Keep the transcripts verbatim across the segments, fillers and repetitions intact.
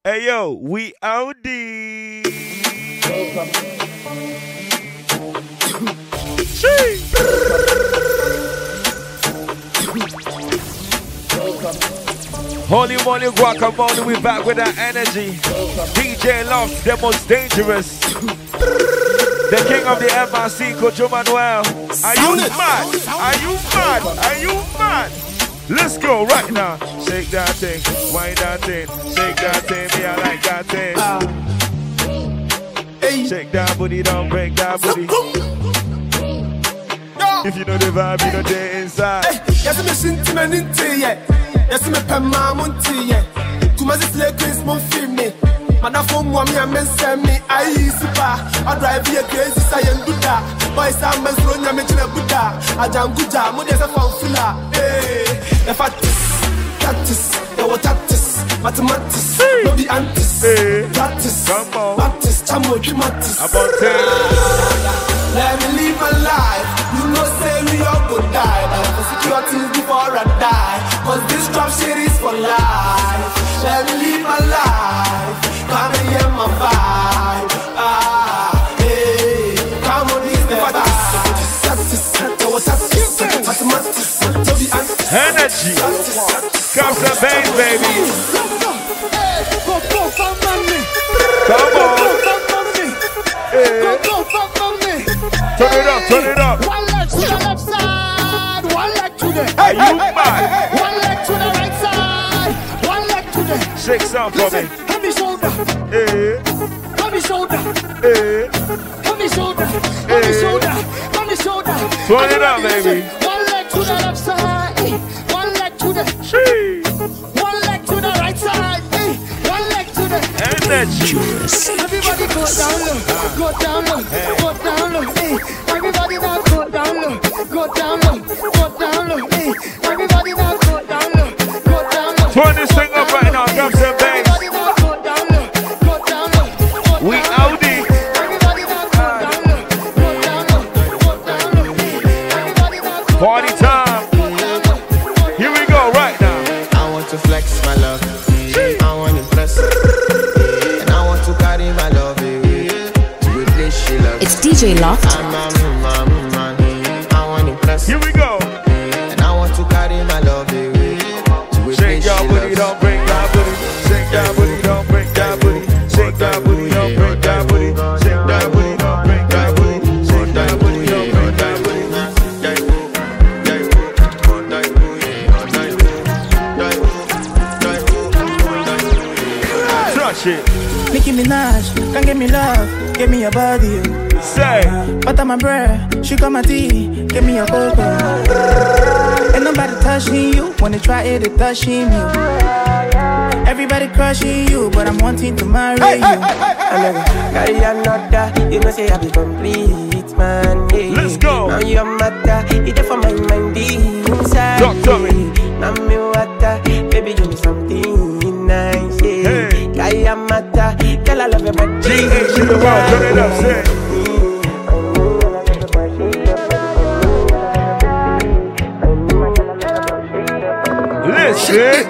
Hey yo, we out there. Holy moly guacamole, we back with that energy. D J Loft, the most dangerous. The king of the M R C, Coach Manuel. Are you mad? Are you mad? Are you mad? Let's go right now. Shake that thing, wind that thing, shake that thing, me I like that thing. Uh, hey. Shake that booty, don't break that booty. No. If you know the vibe, you know the inside. Yes, I'm a shinty into yeah. Yes, I'm a pema munti yeah. To my sister, Chris Monfilme. Man, from one year, men send me. I super. I drive here crazy, science Buddha. Boys, I'm a slow, I'm a Buddha. I jam Buddha, Mothers of Fila. Hey, the fattis, practice, the watatis, mathematics, no be antis, practice, practice, chamo, chimatis. About ten. Let me live my life. You know, say we all go die. But for security before I die. Cause this trap shit is for life. Let me live my life. Come and hear my vibe. Ah, hey, come on, this the vibe. Energy. Comes the bass, baby. Come on. Hey. Turn it up, turn it up. One leg to the left side, one leg to the. Are you mad? One leg to the right side, one leg to the. Shake some for me. Heavy shoulder. Hey. Heavy shoulder. Hey. Heavy shoulder. Heavy shoulder. Heavy shoulder. Turn it up, baby. One leg to the left side, one leg to the. One leg to the right side, one leg to the. Energy. Everybody go down low, go down low, go down low. Everybody now go down low, go down low, go down low. Everybody now go down low, go down low. Turn this thing up right now, drop some bass. Everybody now go down low, go down low. We out there. Everybody now go down low, go down low, go down low. Everybody now go party time. Here we go right now. I want to flex my love. I want to impress. And I want to carry my love away to a place she loves. It's D J Loft. I'm a man, man. I want to impress. Here we go. And I want to carry my love away to a Shake place your she booty, loves. don't break that booty. Shake that booty, don't break that booty. Shake that booty, don't break that booty. Shake that booty, don't break that booty. Shake that booty, don't break that booty. Touch it. Nicki Minaj, can't get me love, give me your body. Say. Butter my bread, she got my tea, give me your cocoa. Ain't nobody touching you, when they try it, they touching you. Everybody crushing you, but I'm wanting to marry hey, you. Hey, hey, hey, hey. Carry another, you know say I be complete, man. Yeah. Let's go. Now your matter, it's there for my mind inside. Talk to me. Now me water, baby give me something nice. Yeah. Hey. Carry a matter, girl I love your body. G H, turn it up, turn it up, say. Listen.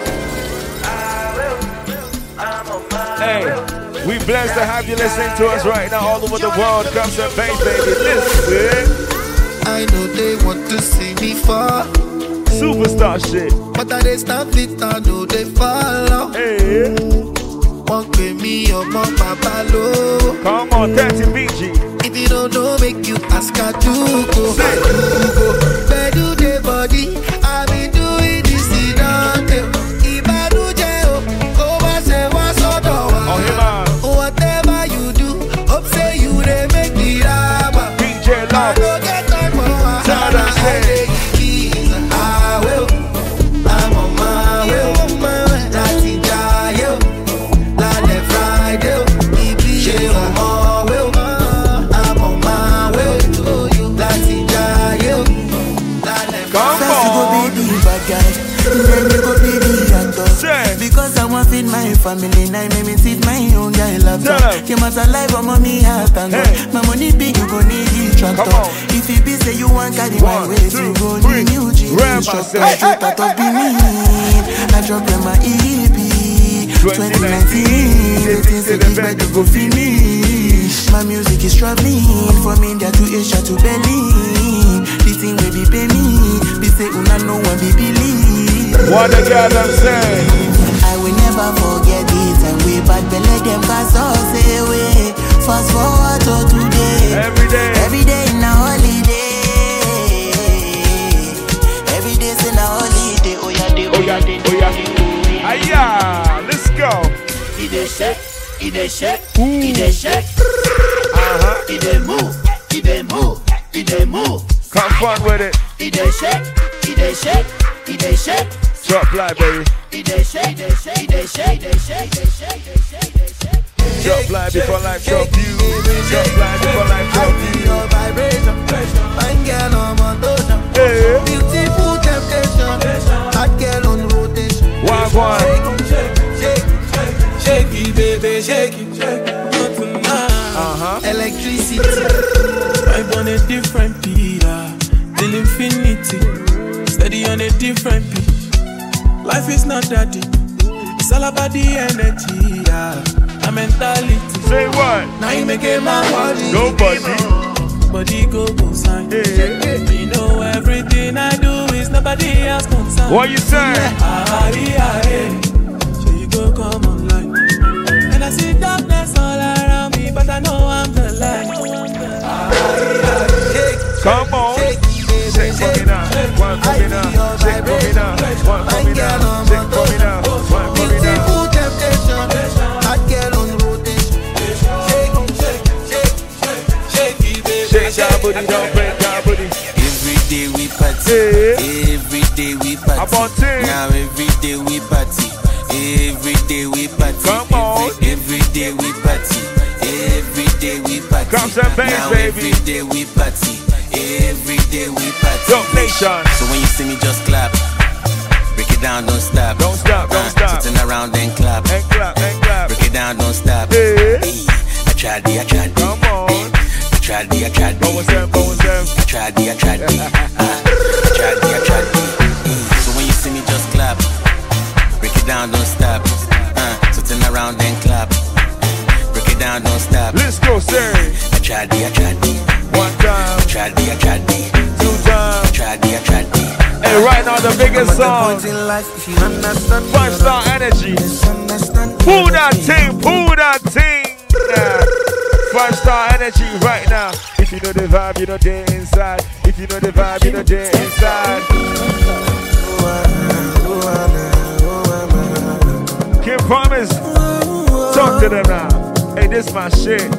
Hey, we blessed to have you listening to us right now all over the world. Come some bass, baby. Listen. I know they want to see me fall. Superstar shit. But I they stop it, I know they follow. Hey. Won't pay me or my papa low. Come on, thirty B G. If you don't know, make you ask her to go. Say. To go. Where do they body? I been doing this in Dante. Ibadu Jeo. Over say what's on the one. Oh, him on. Whatever you do, hope say you they make me rubber. D J Loft. I don't get time for my Tell them say. I will. I'm on my way. Lati Jayo. Lale Friday. Ibi on my way. I'm on my way. Lati Jayo. Lale Come First you go on. be the bad guy, then you go be the actor. Say. Because I want feed my family, now make me feed my own guy Tell 'em. laptop. You must alive, but mommy has thank God. Hey. My money big, you go need the tractor. Come on. If you be say you want carry my One, weight, two, you go three. need new jeans. Grab Instructor myself. straight out of Benin. I drop in my E P twenty twenty nineteen. where they go finish. My music is traveling from India to Asia to Berlin. This thing will be pay me. Be say una no one be believe. What the girl them say? I will never forget it. And we bad belly them cast us away. Fast forward to today. Every day. Every day in a holiday. Every day's in a holiday. Oh yeah, day, oh yeah, day, oh yeah. Aya, let's go. It dey shake, it dey shake, it dey shake. Uh-huh. It dey move, it dey move, it dey move. Come fun with it. It dey shake, it dey shake, it dey shake. Drop fly, baby. It dey shake, it dey shake, it dey shake, it dey shake, it dey shake, it dey shake, it dey shake. Drop fly before life drop you. Drop fly before life drop you. Your vibration, fine girl on motion. Hey. Beautiful temptation, hot girl on rotation. One, one. Shake, shake, shake, shake it, baby, shake it, shake it. Uh-huh. Electricity. I'm on a different beat, uh, till infinity. Steady on a different beat. Life is not that deep. It's all about the energy, uh, a mentality. Say what? Now you make it my body. Nobody. Body go go sign. Hey. You know everything I do is nobody else concerned. What you say? Ah, yeah, yeah. So you go come online. And I see darkness all around me, but I know I'm the light. Ah, yeah. Come on. Shake for me now. One for me now. Shake for me now. One for me now. Shake for me now. One for me now. Beautiful temptation, hot girl on rotation. Shake, shake, shake, shake, shake it, baby. Shake your booty, don't break your booty. Every day we party. Yeah. Every day we party. About ten. Now every day we party. Every day we party. Come on. Every, every day we party. Every day we party. Come some bass, now baby. Every day we party. Every day we party. Dope Nation. So when you see me, just clap. Break it down, don't stop. Don't stop, don't stop. So turn around and clap. And clap, and clap. Break it down, don't stop. Yeah. Hey, I tried it, I tried it. Come on. I tried it, I tried it. Go with them, go with them. I tried it, I tried it. Uh, I tried it, I tried it. Mm. So when you see me, just clap. Break it down, don't stop. Uh, so turn around and clap. Break it down, don't stop. Let's go, sir. I tried it, I tried it. One time. I tried it, I tried it. Two times. I tried it, I tried it. Hey, right now the biggest song. Five Star Energy. Pull that thing, pull that thing. Yeah. Five Star Energy right now. If you know the vibe, you know they inside. If you know the vibe, you know they inside. Kim Promise. Talk to them now. Hey, this my shit.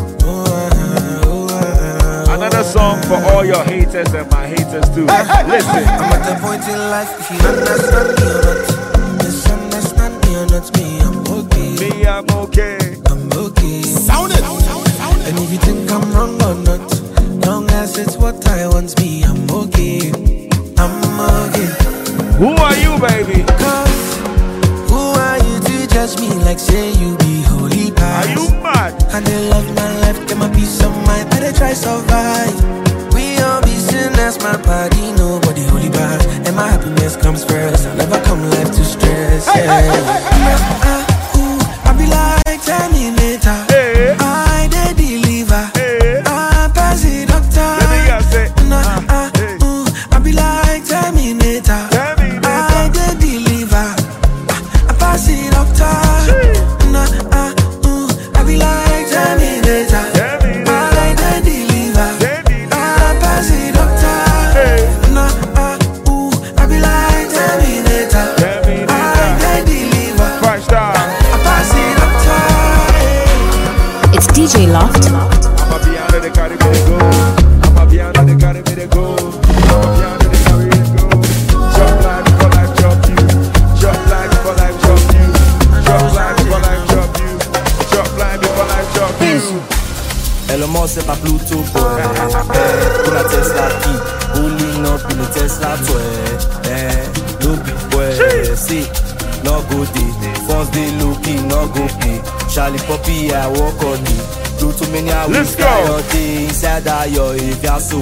Another song for all your haters and my haters too. Listen. I'm at the point in life, if you understand me or not, misunderstand me or not, me, I'm okay. Me, I'm okay. I'm okay. Sound it. And if you think I'm wrong or not, long as it's what I want, me, I'm okay. I'm okay. Who are you, baby? Cause who are you to judge me like say you be holy past? Are you mad? And they love my life, get my peace of mind, but they try survive. We all be sinners, my party, nobody holy bad. And my happiness comes first, I never come life to stress. Hey, yeah. hey, hey, hey. Nah, uh, ooh, I be like Terminator. Hey. I they deliver. Hey. I pass it doctor. Let me hear say. Nah, Uh, uh, hey. ooh, I be like Terminator. Terminator. I they deliver. I pass it doctor. Nah, uh, ooh, I be like Terminator. Terminator. I they deliver. Terminator. I pass it doctor. Hey. Nah, uh, ooh, I be like Terminator. Terminator. I they deliver. Five Star. I pass it doctor. It's D J Loft. I'ma be out of the Caribbean to go. I'ma be out of the Caribbean to go. I'ma be out of the Caribbean to go. Jump life for life, jump you. Jump life for life, jump you. Jump life for life, jump you. Jump life for life, jump you. Elon Musk c'est pas Pluto boy. Eh, pour la Tesla qui pulling up in the Tesla toy. Eh, no big boy. See, no go day. Phones they looking, no go pay. Charlie Poppy, I walk on me. Do too many hours. Let's go. Inside that yo, if you're so.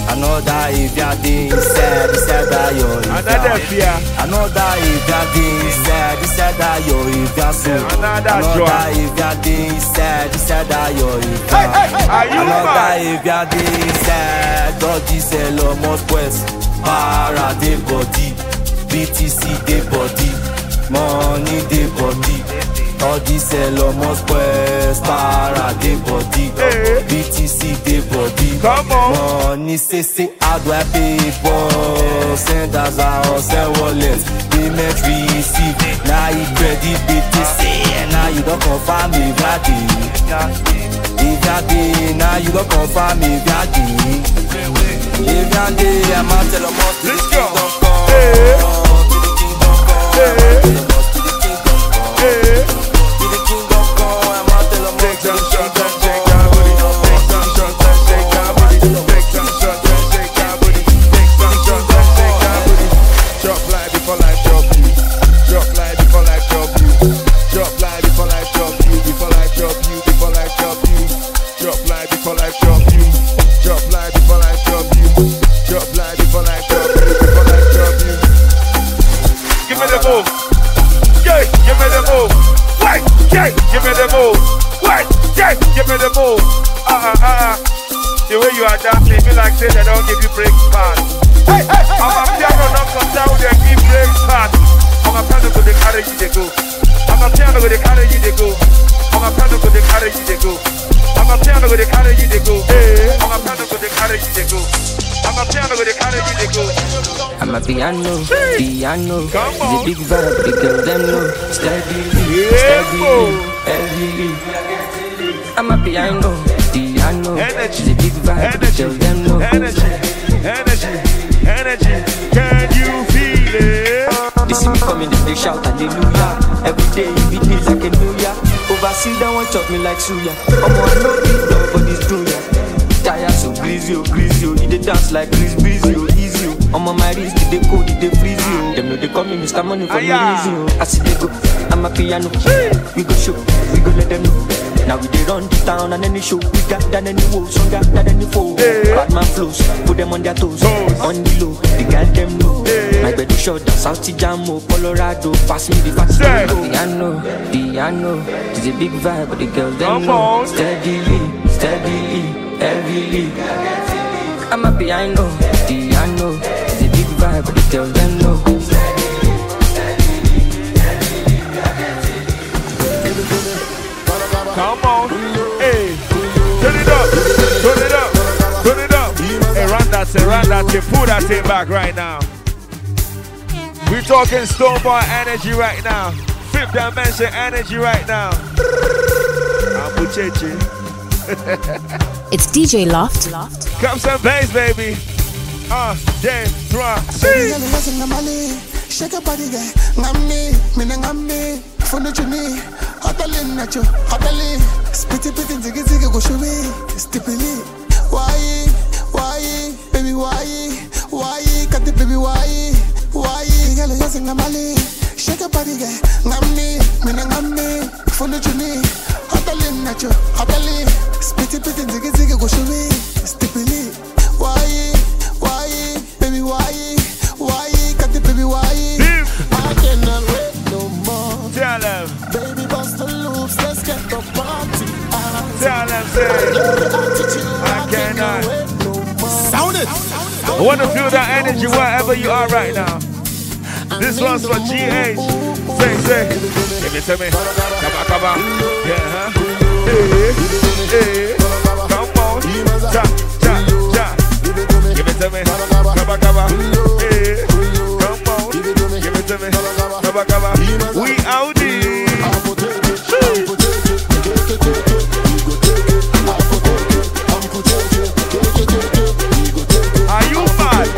Another if you're the inside, inside that you're Another fear. Another if you're the inside, inside that you're if you're so. Another if you're the inside, inside that you're if you're. Hey, hey, are you Another if you're the inside, doggy sell almost quest. Para the body, B T C the body, money the body. All this sell almost quest. Para the body, B T C the body. Come on. Money say say how do I pay for? Send us our send wallet. Payment receive. Now you credit B T C. Now you don't confirm me vladi. If you're day, now you don't confirm me vladi. If you're day, I'm out till the most. Let's go. Hey. Give me the move. Wait, yeah, give me the move. Uh uh uh. The way you are dancing, feel like say they don't give you break pass. Hey, hey, hey, I'm a piano, not concerned with they give break pass. I'm a piano, go they carry you they go. I'm a piano, go they carry you they go. I'm a piano, go they carry you they go. I'm a piano, go they carry you they go. I'm a piano, go they carry you they go. I'm a piano, go they carry you they go. I'm a piano, piano. It's a big vibe, big girl, them know. Steady, steady. I'm a piano, piano. Energy, it's a big vibe, energy, tell them no. Energy, energy, energy. Can you feel it? They see me coming, they shout hallelujah. Every day it beat me like a new year. Overseas, they won't chop me like suya. I'm on no big dog, but it's true, yeah. Tire so greasy, oh, greasy, oh. They dance like Chris Breezy, oh, easy, oh. I'm on my wrist, they cold, they freeze, oh. Them know they call me Mister Money for no reason, oh. I see they go, I'm a piano. We go show, we go let them know. Now we they run the town and any show. We got than any wolves, stronger than any foe. Badman flows, put them on their toes. On the low, the girl them know. My bed is short, South Jamo, Colorado. Pass me the fast piano, piano. It's a big vibe, but the girls them know. Steadily, steadily. Heavily, I'm a piano, piano. It's a big vibe, but they tell them no. Come on, hey, turn it up, turn it up, turn it up. Hey, run that thing, run that thing, pull that thing back right now. We're talking Stonebwoy energy right now, fifth dimension energy right now. I'm Buchechi. It's D J Loft. Come some bass, baby. Ah, uh, yeah, drop. Shake your body, girl. Ngami, mina ngami. Fono chuni, hotalin nacho, hotalin. Spitty pitty, ziggy ziggy go show me. Stipili, why, why, baby why, why, cut the baby why, why. Girl, you're singing Mali. Shake your body, girl. Ngami, mina ngami. Fono chuni, hotalin nacho, hotalin. Spitty pitty, ziggy ziggy go show me. Stipili, why, why, baby why, why, cut the baby why. I cannot wait no more. Tell them, baby, bust the loops, let's get the party on. Tell them, say, I, I cannot wait no more. Sound it. I want to feel that energy wherever you are right now. This one's for G H. Say, say, give it to me. Come on, come on. Yeah, huh? Hey, hey. Come on. Cha, cha, cha. Give it to me. Come on, come on. Hey. Come on. Give it to me. Come on, come on. We out here. Are you mad?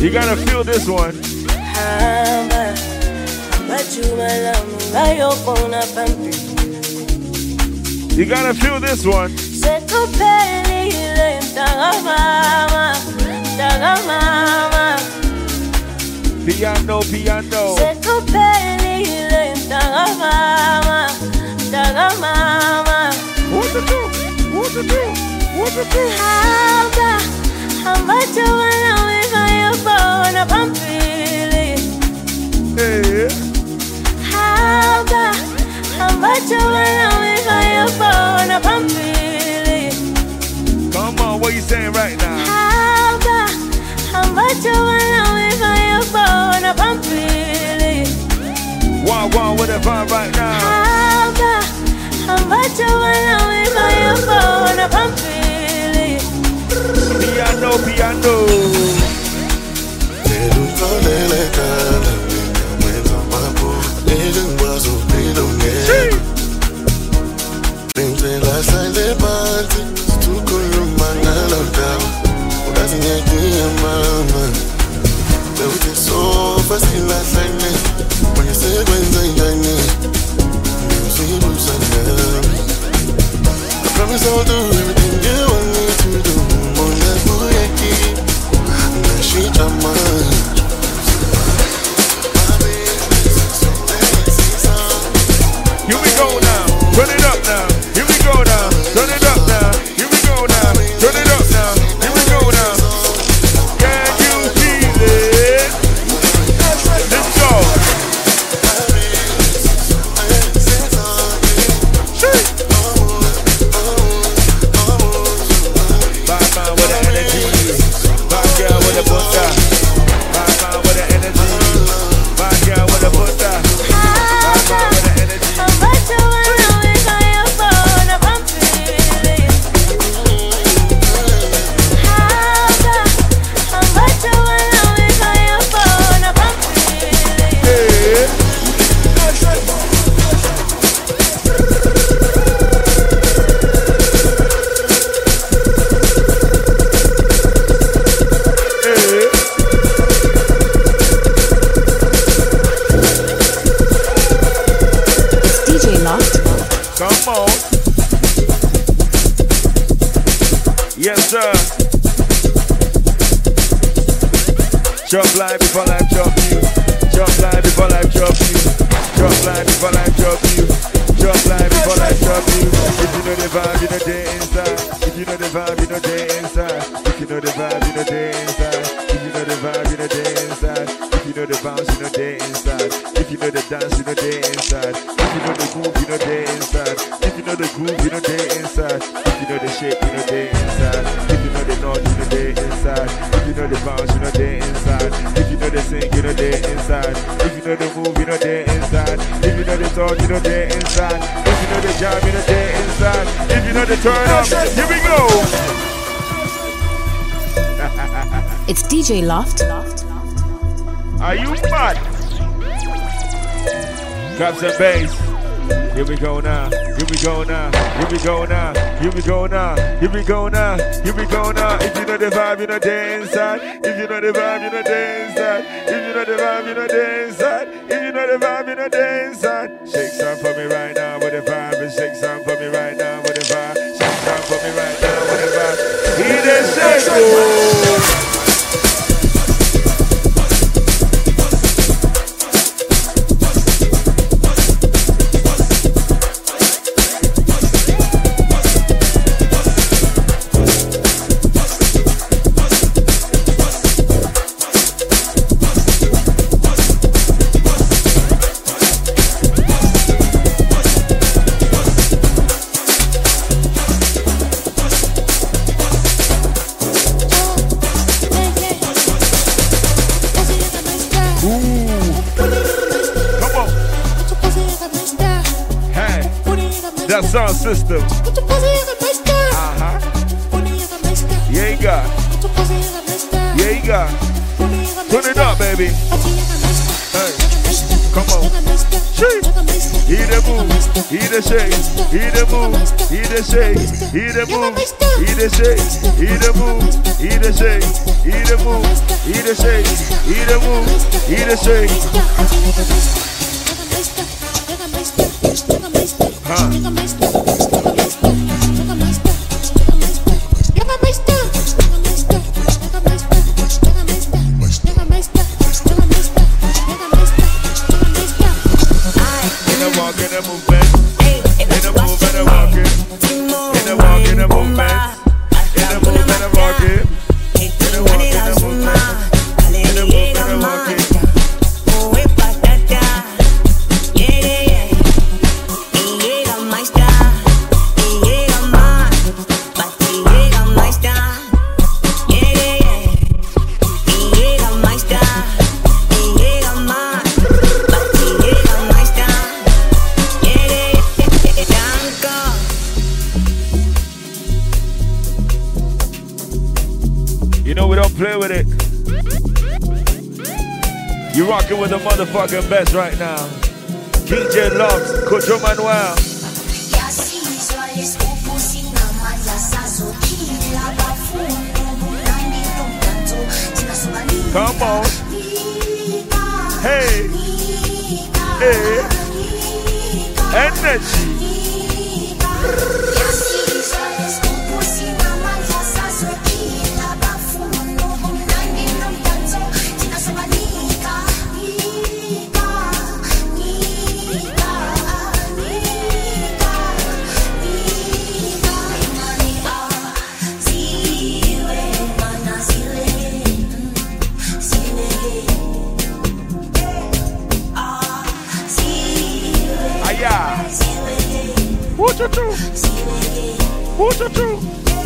You gotta feel this one. You gotta feel this one. Piano, piano. What to do? What to do? What to do? Hey. Come on, what you saying right now? One, one with a vibe right now. Piano, piano. I promise I'll do everything you want me to do. Here we go now, turn it up now. Here we go now, turn it up now. Here we go now, turn it up now. Here we go now. Can you feel it? Let's go. Bad man with the energy, bad girl with the butter. Bad man with the energy, bad girl with the butter. Bad man with the energy. Come on. Yes, sir. Chop life before life chop you. Chop life before life chop you. Chop life before life chop you. Chop life before life chop you. If you know the vibe, you know the inside. If you know the vibe, you know the inside. If you know the vibe, you know the inside. If you know the vibe, you know the inside. If you know the bounce, you know the inside. If you know the dance, you know the inside. If you know the move, you know the inside. If you know the groove, you know the inside. If you know the shape, you know the inside. If you know the nod, you know the inside. If you know the bounce, you know the inside. If you know the sing, you know the inside. If you know the move, you know the inside. If you know the talk, you know the inside. If you know the jam, you know the inside. If you know the turn up, here we go. It's D J Loft. Are you mad? Grab some bass. Here we go now. Here we go now. Here we go now. Here we go now. Here we go now. Here we go now. If you know the vibe, you know the inside. If you know the vibe, you know the inside. If you know the vibe, you know the inside. If you know the vibe, you know the inside. Shake some for me right now with the vibe. And shake some for me right now with the vibe. Shake some for me right now with the vibe. He did shake. Oh. That sound system. Uh-huh. Yeah, you got. Yeah, you got. Turn it up, baby. Hey. Come on. He the move, he the shake, he the move, he the shake, he the move, he the shake, he the move, he the shake, he the move, he the shake, he the move, he the shake. Huh. With the motherfucking best right now. D J Loves, Kojo Manuel. Come on. Hey. Hey. Energy. What's it true?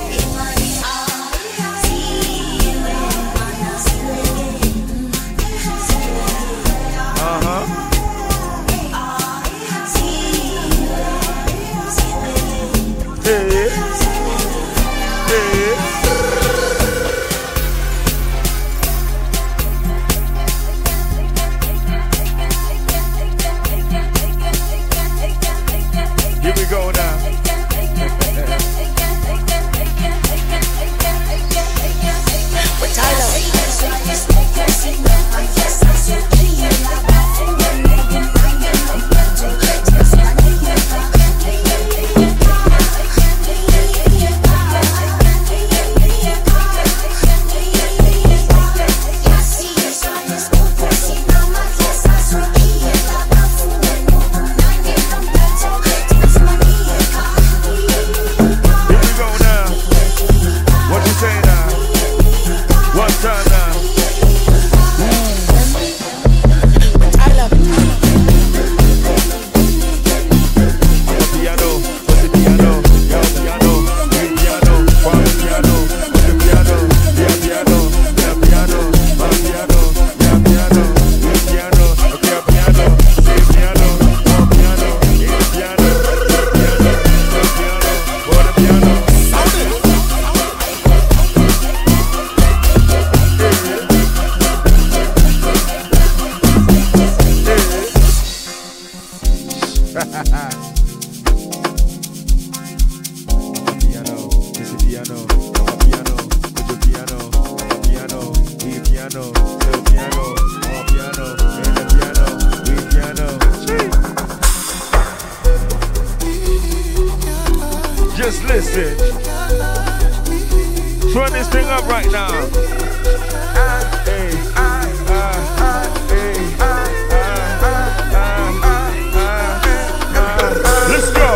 Uh-huh. Hey. Hey. Here we go now. Just listen. Turn this thing up right now. Hey, uh, uh, hey, uh, uh, uh, let's go.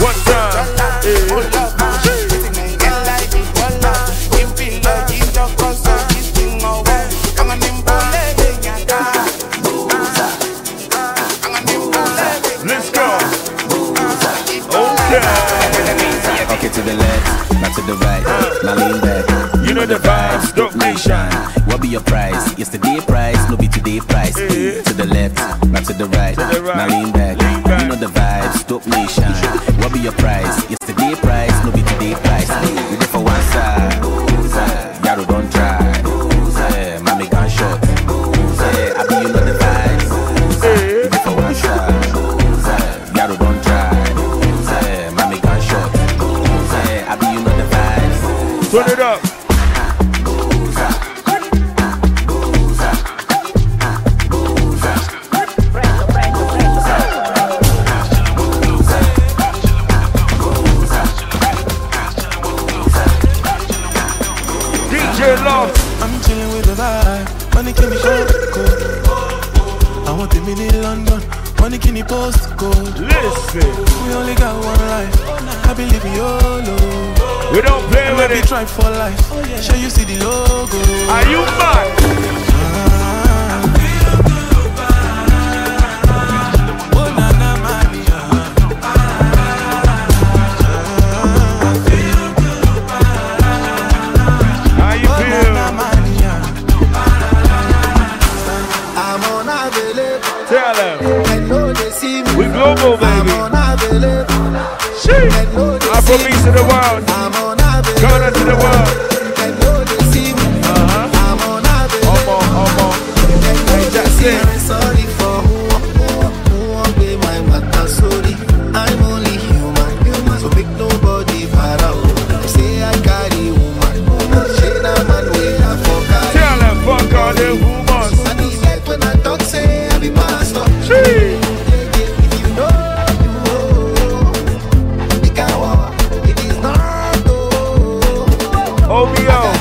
One time. Take it to the left, not to the right. Now lean back. You know the vibes, Dope Nation. What be your price? Yesterday price, no be today price. Yeah. To the left, not to the right. To the right. Now lean back. Lean back. You know the vibes, Dope Nation. What be your price? Yesterday price, no be today price. We there for one side. Yaro don't try. Yeah, mommy gun shot. Yeah, I be you know the vibes. We there for one side. Yaro don't try. Yeah, mommy gun shot. Yeah, I be you know the vibes. Turn it up. I'm chilling with the vibe. Money can be cold, cold. I want the mini London. Money can be post code. Listen, we only got one life. I believe in YOLO. We don't play with it. Try for life. Show you see the logo. Are you mad? Tell them. We global, baby. Afrobeats to the world. Ghana to the world. Uh-huh. Omo, omo. Hey, that's it. Sorry for who won't be my matter. Sorry, I'm only human. So make nobody para. Say I carry woman. Say that man we have for carry. Tell them, fuck all the women. And it's like when I talk, say I be pastor. Gee. If you know, you know. The cow, it is not though. O B O.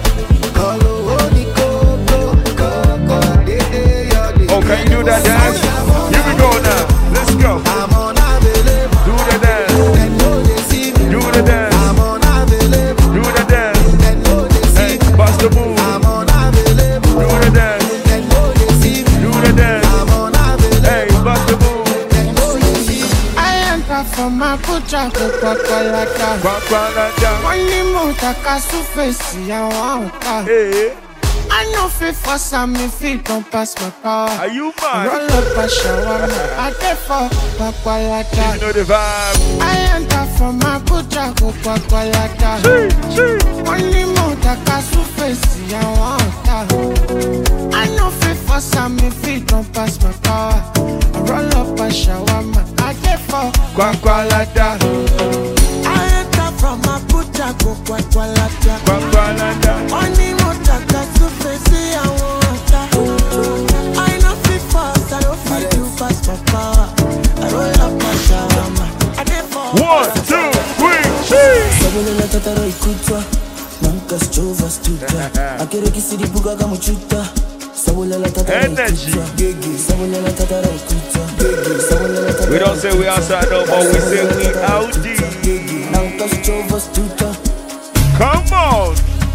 Oh, can you do that dance? Here we go now. Let's go. Do the dance. Do the dance. Do the dance. Hey, bust the move. Do the dance. Do the dance. Hey, bust the move. I enter from my pucha kukwalata. Kwakwalata. Money motaka sufesi ya wauta. Hey. I know fit for some me feet don't pass my power. Are you mad? Roll up a shower, I get for kwakwalata. You know the vibe. I enter from my pucha kukwalata. Money motaka sufesi ya wauta. I know fit for some me feet don't pass my power. I roll up a shower, I get for kwakwalata. I enter from my pucha kukwalata. Kwakwalata. Money motaka sufesi ya wauta. I know fit fast, I don't fit to pass my power. I roll up my shower, I get for one, two, three, cheese. Sabolela tataro ikutwa, nanka strova stuta. Akere kisiri buga kama chuta. Sabolela tataro ikutwa, sabolela tataro ikutwa. We don't say we outside no more, we say we out deep. Nanka strova stuta. Come on.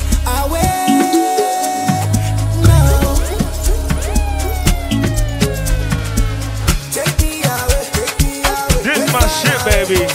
This my shit, baby.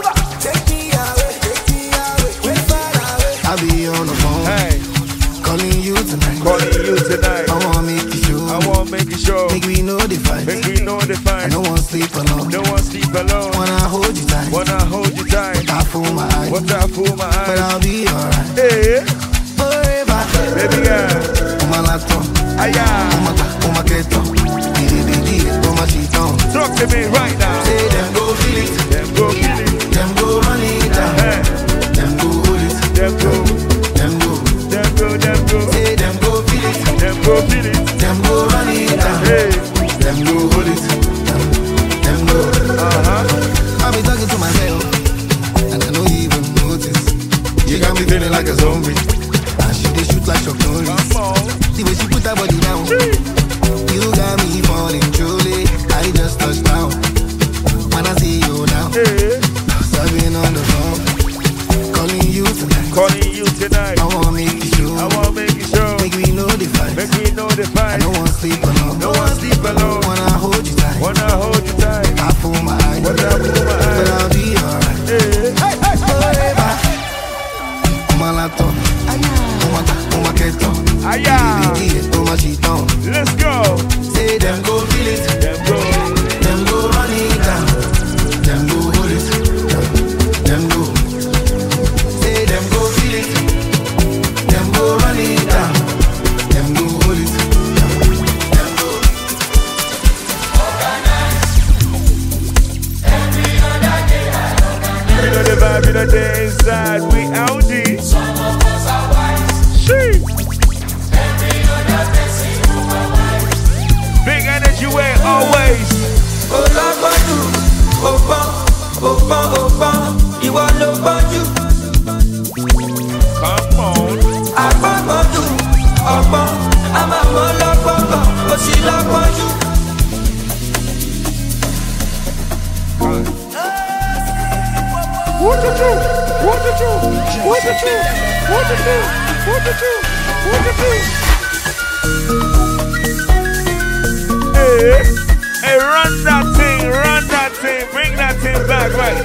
I'll be on the phone. Hey. Calling you tonight. Calling you tonight. I wanna make you sure. I wanna make you sure. Make we know the fight. Make we know the fight. I don't wanna sleep alone. Don't wanna sleep alone. Wanna hold you tight. Wanna hold you tight. I fool my eyes. What I fool my eyes. But I'll be alright. Hey. Forever. Baby girl. On my laptop. Aya. On my back. On my keto. On my sheet on. Talk to me right now. Say them go feel it. Them go feel it. Them go run it down. Hey. Them go hold it. Them go. Them go. Them go. Them go. Say them go feel it. Them go feel it. Them go run it down. Hey. Them go hold it. Them go. Uh huh. I've been talking to myself, and I don't even notice. You got me feeling like a zombie. And she they shoot like Chuck Norris. The way she put that body down. You got me falling truly. I just touched down. When I see you now, serving on the phone, calling you tonight. Calling you tonight. I wanna make you sure. I wanna make you sure. Make me know the fight. Make me know the fight. I don't wanna sleep alone. Don't wanna sleep alone. Wanna hold you tight. Wanna hold you tight. I fool my eyes. Wanna fool my eyes. But I'll be alright. Hey. Hey, hey, forever. vibe in the day inside. We L D. Some of us are wise. She. Every other person who are wise. Big energy way always. Olabadu, Oba, Oba, Oba, you are nobody. Come on. Ababadu, Oba, I'm a motherfucker, but she like you. What to do? What to do? What to do? What to do? What to do? What to do? Hey, hey, run that thing, run that thing, bring that thing back right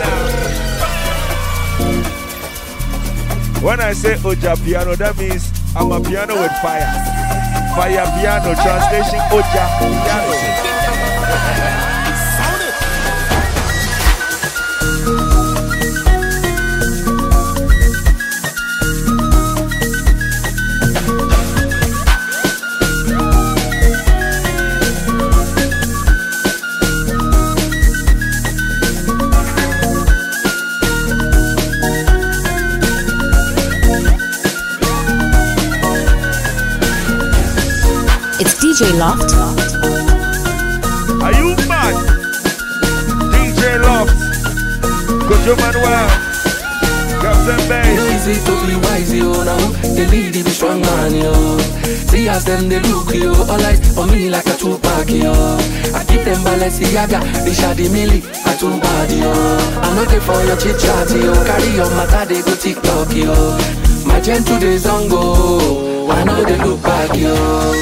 now. When I say Oja piano, that means I'm a piano with fire. Fire piano, translation Oja piano. D J Loft. Are you mad? D J Loft. Kojo Manuel. Captain Bass. Easy to be wise, you know. The lead be strong man, yo. See as them they look, yo. All eyes on me like a Tupac, yo. I keep them Balenciaga, they shady milli, a too bad, yo. I'm looking for your chit chat, yo. Carry your matter, they go TikTok, yo. My gentle days on go. I know they look back, yo.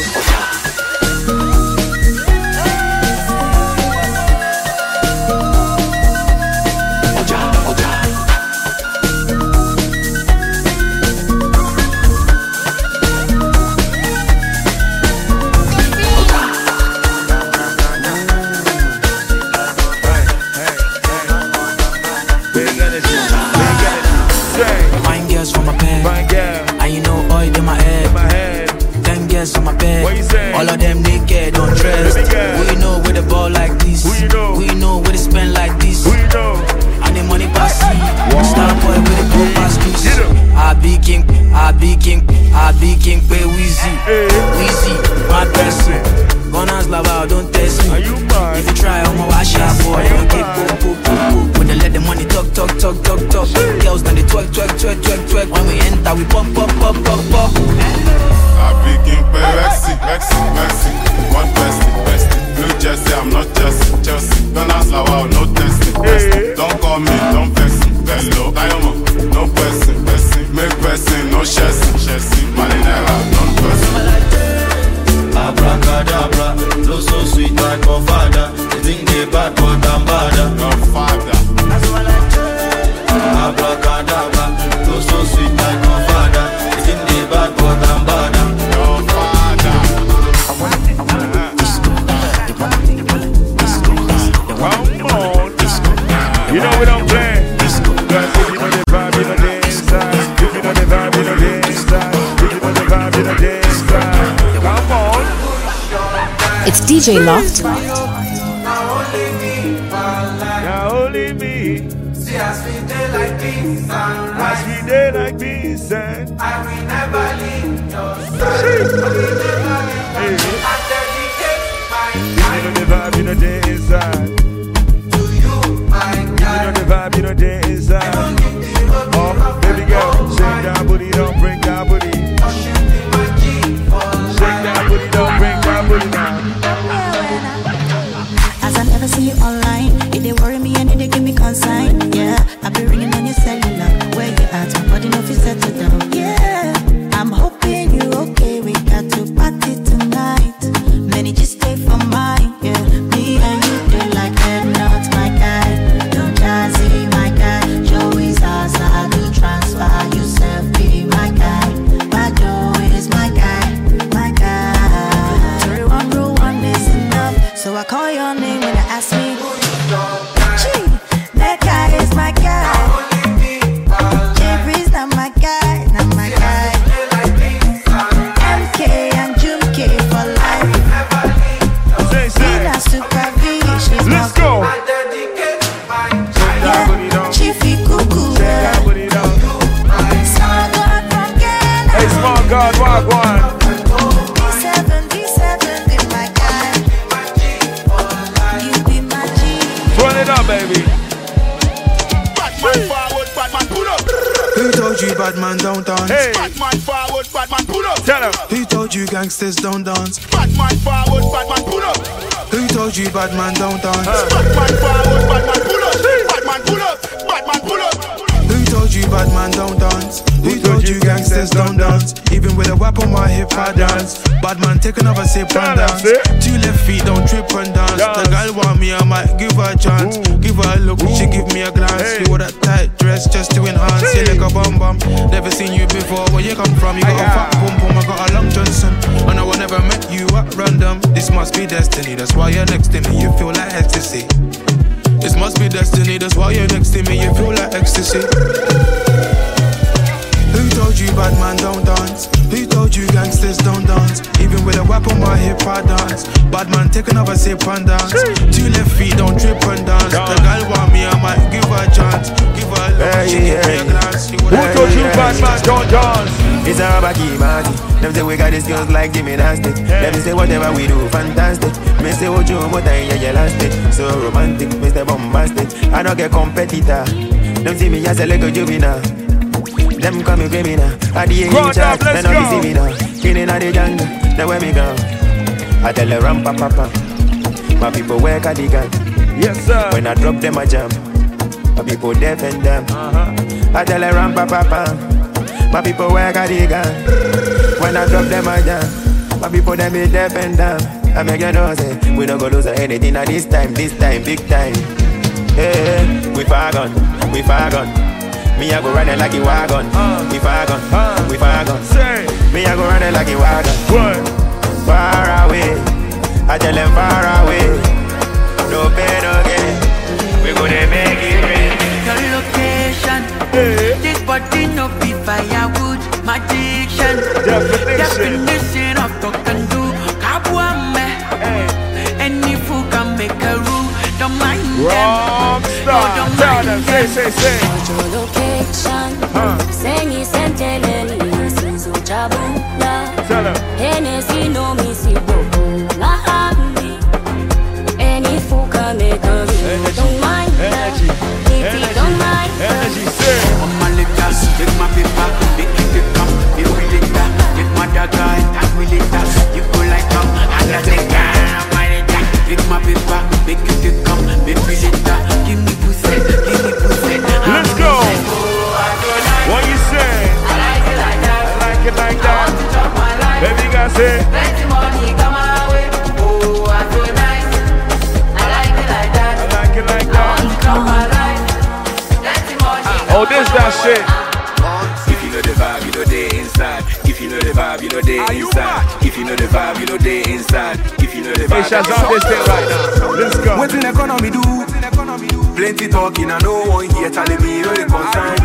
All of them naked, don't trust. We know where the ball like this. We know, we know where they spend like this. We know, and the money pass. Star boy with the go pass this. I be king, I be king, I be king. Pay Weezy, Weezy, my person. Gunners love out, don't test me. Are you mad? If you try, I'm a wash out boy. Don't get poop, poop, poop, poop. When they let the money talk, talk, talk, talk, talk. Girls then they twerk, twerk, twerk, twerk, twerk. When we enter, we pop, pop, pop, pop, pop. I be king, pay Rexy, Rexy, Rexy. One bestie, bestie. Blue Jersey, I'm not Chelsea, Chelsea. Don't ask like wow, no testing, testing. Don't call me, don't vex me, hello, diamond, no person, person. Make person, no chassis, chassis. Marinera, non person. Abracadabra, flow so sweet like my father. They think they bad, but I'm badder. Godfather. Abracadabra, flow so sweet like my father. They think they bad, but I'm badder. You know we don't play. Cause if you know the vibe, you know the inside. If you know the vibe, you know the inside. If you know the vibe, you know the inside. Come on. It's D J Loft. Now only me. See as we day like this, as we day like this, and I will never leave your side. I dedicate my you know the vibe, you know the inside. You know the vibe, you know the inside. Oh, baby girl, shake that booty, don't bring that booty. Shake that booty, don't bring that booty now. As I never see you online, it they worry me and it they give me consign. Yeah, I be ringing on your cellular. Where you at? My body no fit settle down. Yeah, I'm hoping you okay. We got to party tonight. Many just stay for mine. Yeah, me and you do like head not my guy. Jazzy, my guy, Joey's house, I do transfer, yourself be my guy, Bado is my guy, my guy. Three one rule one is enough, so I call your name when I ask me. Gee, that guy is my guy. Jerry's not my guy. Who told you bad man don't dance? Hey. Bad man forward, bad man pull up. Tell him. Who told you gangsters don't dance? Bad man forward, bad man pull up. Who told you bad man don't dance? Bad man forward, bad man pull up. Bad man pull up, bad man pull up. Who told you bad man don't dance? Who told you gangsters don't dance? Even with a whip on my hip I dance. Bad man take another sip and dance. Two left feet don't trip and dance. The girl want me, I might give her a chance. Give her a look, she give me a glance. You wore that tight dress just to enhance. You like a bum bum. Never seen you before. Where you come from? You got a fat pum pum. I got a long Johnson. And I will never met you at random. This must be destiny. That's why you're next to me. You feel like ecstasy. This must be destiny, that's why you're next to me, you feel like ecstasy. Who told you bad man don't dance? Who told you gangsters don't dance? Even with a whip on my hip I dance. Bad man take another sip and dance. Two left feet don't trip and dance. The girl want me, I might give her a chance. Give her a look, she give me a glance. Who told you bad man don't dance? It's a Baki Marty. Them say we got these girls like gymnastic. Let me say whatever we do, fantastic. Me say what you want, I hear elastic. So romantic, Mister Bombastic. I don't get competitor. Them see me as a little juvenile. Them call me criminal. I the age chat, they know me see me now. Killing at the jungle, now where me go. I tell her ram pa pa pa. My people wear cardigan. Yes sir. When I drop them I jam. My people defend them. Uh-huh. I tell her ram pa pa pa. My people wear cardigan. When I drop them I jam. My people them be defend them. I make you know say we don't go lose anything at this time, this time, big time. Hey, we far gone, we far gone. Me I go running like a wagon. Uh, we far gone, uh, we far gone. Say. Me I go running like a wagon. What? Far away, I tell them far away. No pain, no gain. We gonna make it rain. Your location, hey. This body no be firewood. Magician, definition, definition of talk and do. Kabuame, hey. Any fool can make a rule. Don't mind Wrong them. Stop. Oh, don't Tell mind them. them. Say, say, say. Your location, huh. Sengi senteleni, sinzo chabula. Tell them. Hennessy no me si bobo, na hambi. Any fool can make a rule. Don't mind them. Energy, if you don't mind them. Energy, say. On my liquor, take my paper, make it come, you will it that, take my dagger, that will it that, you go like come, and I take care of my liquor, take my paper, make it come, make me it that, give me pussy, give me pussy. Let's go. What you say? I like it like that, I like it like that. I want to chop my life, baby girl say. plenty money come my way, oh I feel nice, I like it like that, I like it like that. I want to chop my life, plenty money. Oh, this that shit. If you know the vibe, you know they inside. If you know the vibe, you know they inside. If you know the vibe, you know they inside. If you know the vibe, hey, Shazam this thing right now. Let's go. What's in the economy do? Plenty talking and no one here telling me you're the concern.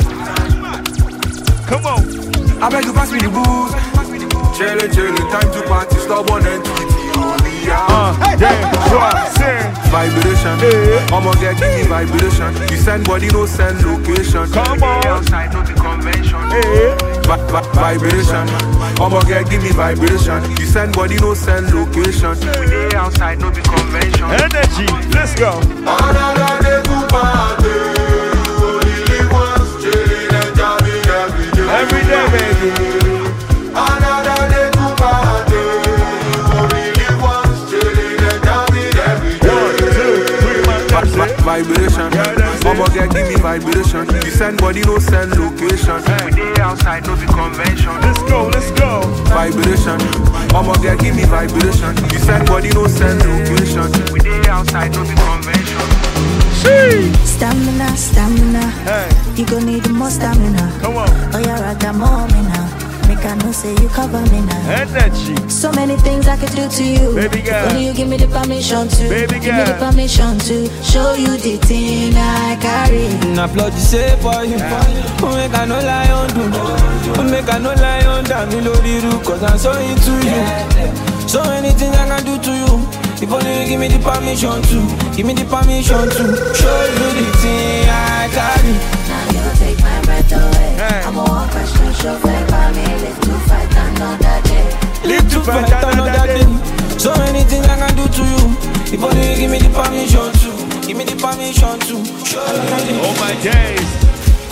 Come on. I beg you pass me the booze. Chillin', chillin', time to party. Stop one entity. Uh, yeah, try, sing. Vibration, I'ma get give me vibration. You send body, no send location. Come on. Outside, no the convention. Hey. Vi- vi- vibration, I'ma get give me vibration. You send body, no send location. We dey outside, no the convention. Energy, let's go. Another day to party. Only live once, chillin' and jamming every day. Every day, baby. Another day to party. Only live once, chillin' and jamming every day. One, two, three, man, that's it. Vibration, I'ma get give me vibration. You send body, no send location. We dey outside, no be convention. Let's go, let's go. Vibration, I'ma get give me vibration. You send body, no send location. We dey outside, no be convention. She. Stamina, stamina. Hey. You gon' need more stamina. Come on. Oh, you're at the moment now. Make I know say you cover me now. Energy. So many things I could do to you. Baby girl. If only you give me the permission to. Baby give me the girl. permission to show you the thing I carry. Applaud the say for you. Make I no lie on do. Make I no lie on damn me lori ru. Cause I'm so into you. So many things I can do to you. If only you give me the permission to. Give me the permission to show you the thing I carry. Now you take my breath away. Hey. I'm a one question show fake by me. Live to fight another day. Live to fight another day. So many things I can do to you. If only you give me the permission to. Give me the permission to show you the Oh my days. I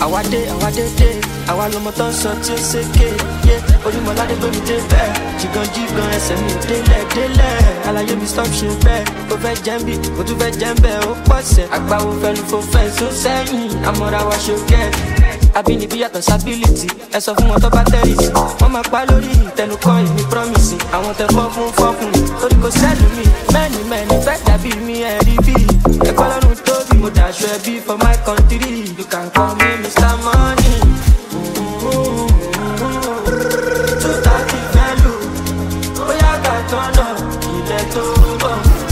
àwa dé àwa dé dé àwa lọmọ tó ń sọ tí ó ṣèké yé Olúmọládé gbé mi dé bẹ́ẹ̀ jìgàn jìgàn ẹsẹ̀ mi ò délẹ̀ délẹ̀ àlàyé mi stop ṣe bẹ́ẹ̀ ó fẹ́ jẹ́ ń bì ó tún fẹ́ jẹ́ ń bẹ́ẹ̀ ó pọ̀sẹ̀ àgbáwo fẹnu fò fẹ́ sún sẹ́yìn àmọ́ra wa ṣe kẹ́ àbínibí yàtọ̀ sábílìtì ẹ sọ fún wọn tó bá tẹ́rìtì wọ́n máa pa lórí ìtẹnukọ́ ìmí promise àwọn tẹ̀kọ́ fún fọ́fún torí kò sẹ́lù mi mẹ́ni mẹ́ni fẹ́ dàbí mi ẹ̀rí bí ẹ̀kọ́ lọ́rùn tóbi mo dàṣọ ẹbí for my country you can call me Mister Money. two thirty fẹ́lú bóyá gàtọ́ náà ilẹ̀ tó bọ̀.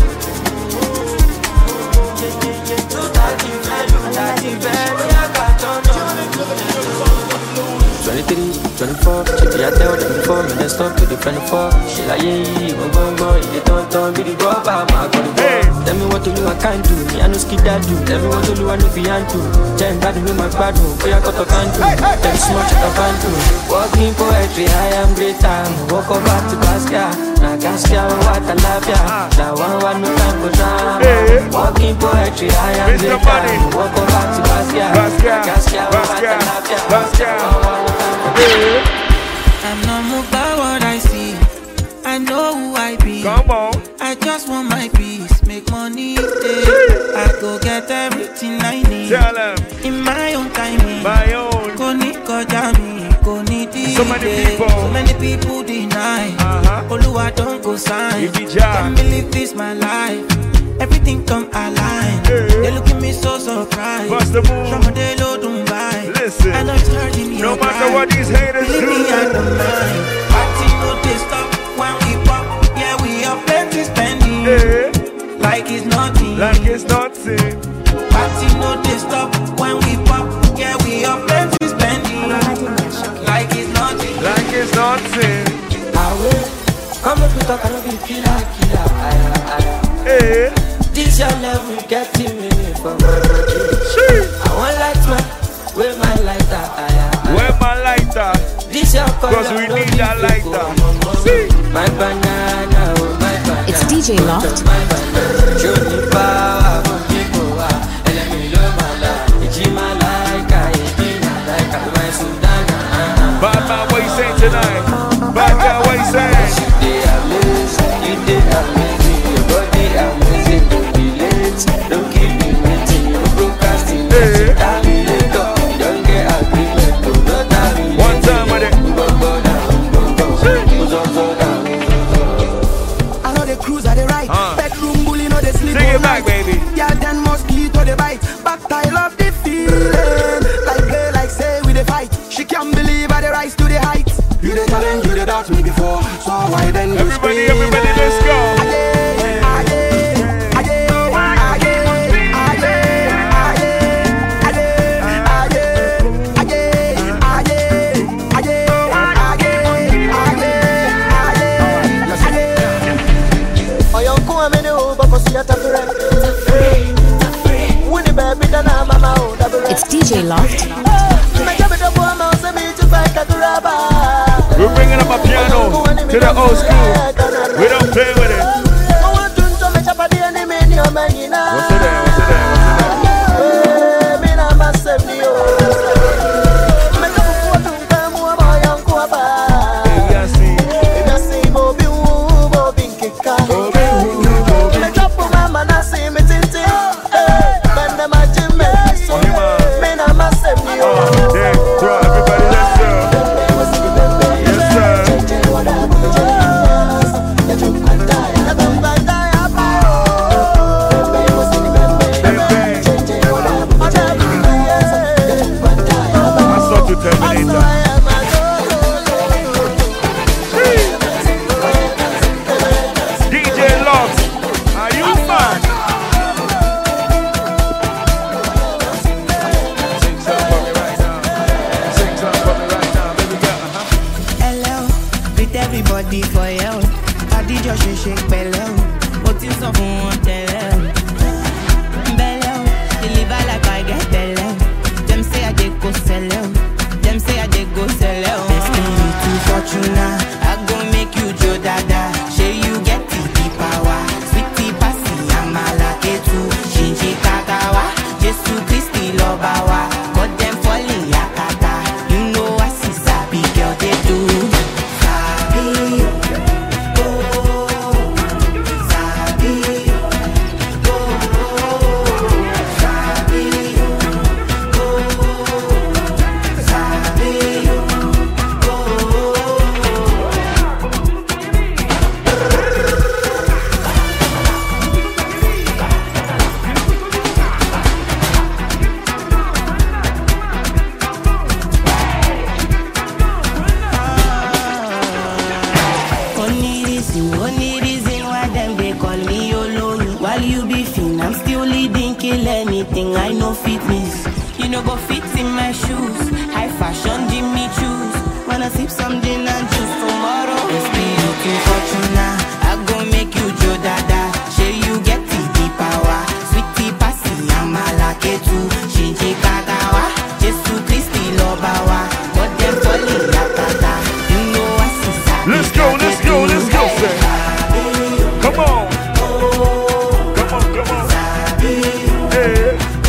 two thirty fẹ́lú thirty fẹ́lú bóyá gàtọ́ náà. twenty-three, twenty-four, she be a tell them before me, let's stop to the twenty-four. She like, yeah, go, go, go, you don't turn, be the go, ba, ma, go, go. Tell me what to do, I can't do, me, I know skid that do. Tell me what to do, I know beyond do. Jane, bad with my bad do, boy, I got to can't do. Tell me smart, I can't do. Walking poetry, I am greater. Walk over to Gaskia, na Gaskia, what I love ya. Now one, one, no time for drama. Walking poetry, I am greater. Walk over to Gaskia, na Gaskia, what I love ya. Gaskia, I'm not moved by what I see. I know who I be. Come on. I just want my peace. Make money. Eh. I go get everything I need. Tell them. In my own timing. My own. Go need Kojami. Go need D. So many people. So many people deny. Uh-huh. Oluwa don't go sign. Ibija. Can't believe this my life. Everything come align. Hey. They look at me so surprised. Bust the move. From a day low Dubai. Listen. I know it's hurting no your matter pride. what these haters Believe do. me, I don't mind. Party no they stop when we pop. Yeah, we have plenty spending. Hey. Like it's nothing. Like it's nothing. Party no they stop when we pop. Yeah, we have plenty spending. Like it's nothing. Like it's nothing. I will come up with a kind of killer, killer. I, I, Hey. This your level getting me from my body. I want light man, where my lighter. Where my lighter? This your color. Cause we need that lighter. See? My banana, oh my banana. It's D J Loft. My banana. Show me power, people are. And let me love my life. It's my like, it's my like, my Sudan. Bad man, what you saying tonight? Bad guy, what you saying? You did amazing, you did amazing. Your body amazing. Don't keep me waiting, you procrastinate. Hey. You don't get agreement. One time with it. I know the cruise are the right. Uh. Bedroom bully, know they sleep. Take all it back, night. baby. Yeah, then mosquito they bite. But I love the feeling. Like play, like say we the fight. She can't believe I the rise to the height. You the challenge, you the doubt me before. So why then you Everybody, scream? everybody, let's go. It's D J Loft. We're bringing up a piano to the old school. We don't play with it. What's it there? What's it there? What's it there? fitness. You know go fit in my shoes. High fashion Jimmy choose. Wanna sip some gin and juice tomorrow. It's me looking fortuna. I go make you Joe Dada. Say you get the deep power. Sweetie passy amala ketu. Shinji kagawa. Jesu Christi lobawa. But them falling yakata. You know I see sa. Let's go, let's go, let's go, sir. Come on. Come on, come on. Hey.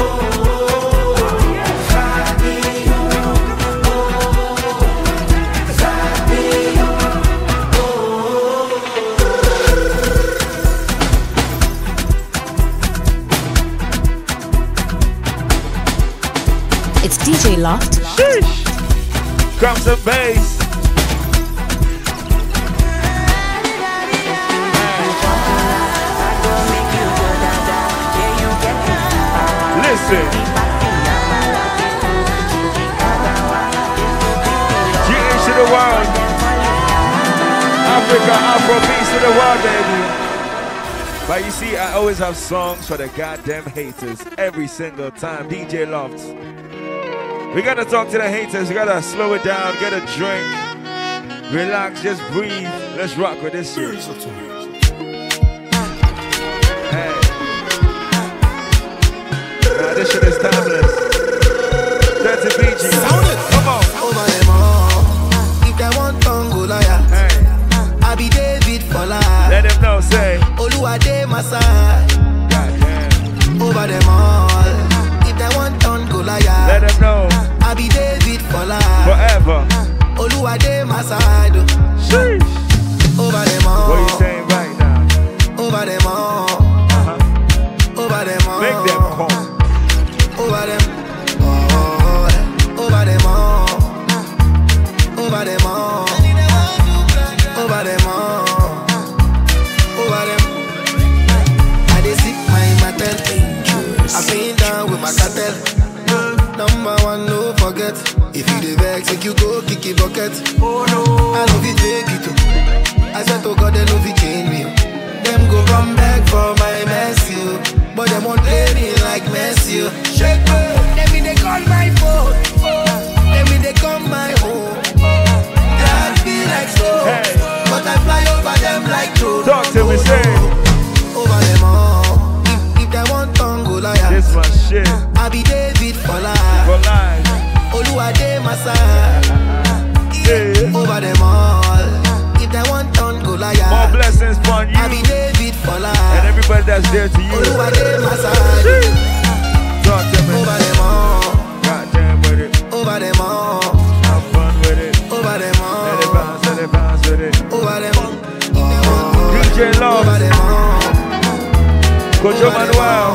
It's D J Loft. Sheesh. Comes the bass. Listen. G to the world. Africa, Afro beats to the world, baby. But you see, I always have songs for the goddamn haters every single time. D J Loft. We gotta talk to the haters. We gotta slow it down, get a drink, relax, just breathe. Let's rock with this shit. Hey. Nah, this shit is timeless. Dirty B G. Sound it. Come on. Over them all. If they want Tongo liar, hey. I be David for life. Let them know, say. Oluwade my side. Goddamn. Over them all. If they want Tongo liar, let them know. I be David for life. Forever. Oluwade my side. Sheesh. Over them all. What you saying right now? Over them all. Uh-huh. Over them all. Make them come. Over them. Oh, over them all. Over them all. Over them all. Over them. I dey sip my matel. I've been down with my cartel. Number one, no forget. If you dey vex, make you go kick it bucket. Oh no, I love it, take it too. I said to God, they love it, change me. Them go come back for my mess, you. But them won't play me like Messi. Shake me, let me they call my phone. Let me they come my home. That feel like slow, hey. But I fly over them like Joe. Talk to me, say. Over them all. If, if they want Tongo liar, this my shit. I be David for life. For life. Oluwade my side. Yeah. Over them all. If they want Tongo liar, more blessings upon you. I be David for life. And everybody that's there to you. Oluwade my side. Talk to me. Over them all. Goddamn with it. Over them all. Have fun with it. Over them all. Let it bounce, let it bounce with it. Over them all. D J Love. Over them all. Kojo Manuel.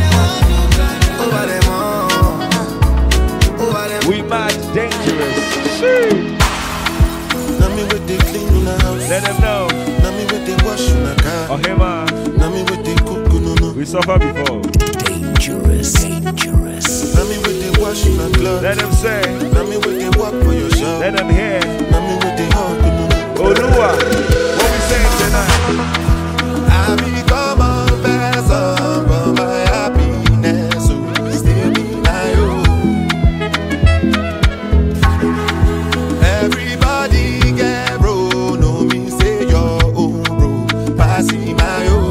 Over them all. Over them. We mad dangerous. Shit. Now me with the clean in the house. Let them know. Now me with the wash in the car. Oh hey man. Now me with the cook no no. We suffer before. Dangerous, dangerous. Now me with the wash in the club. Let them say. Now me with the walk for your shop. Let them hear. Now me with the hug no no. Olua, what we saying tonight? I become a vessel for my happiness. So still be my own. Everybody get bro, no me say your own bro, passing my own.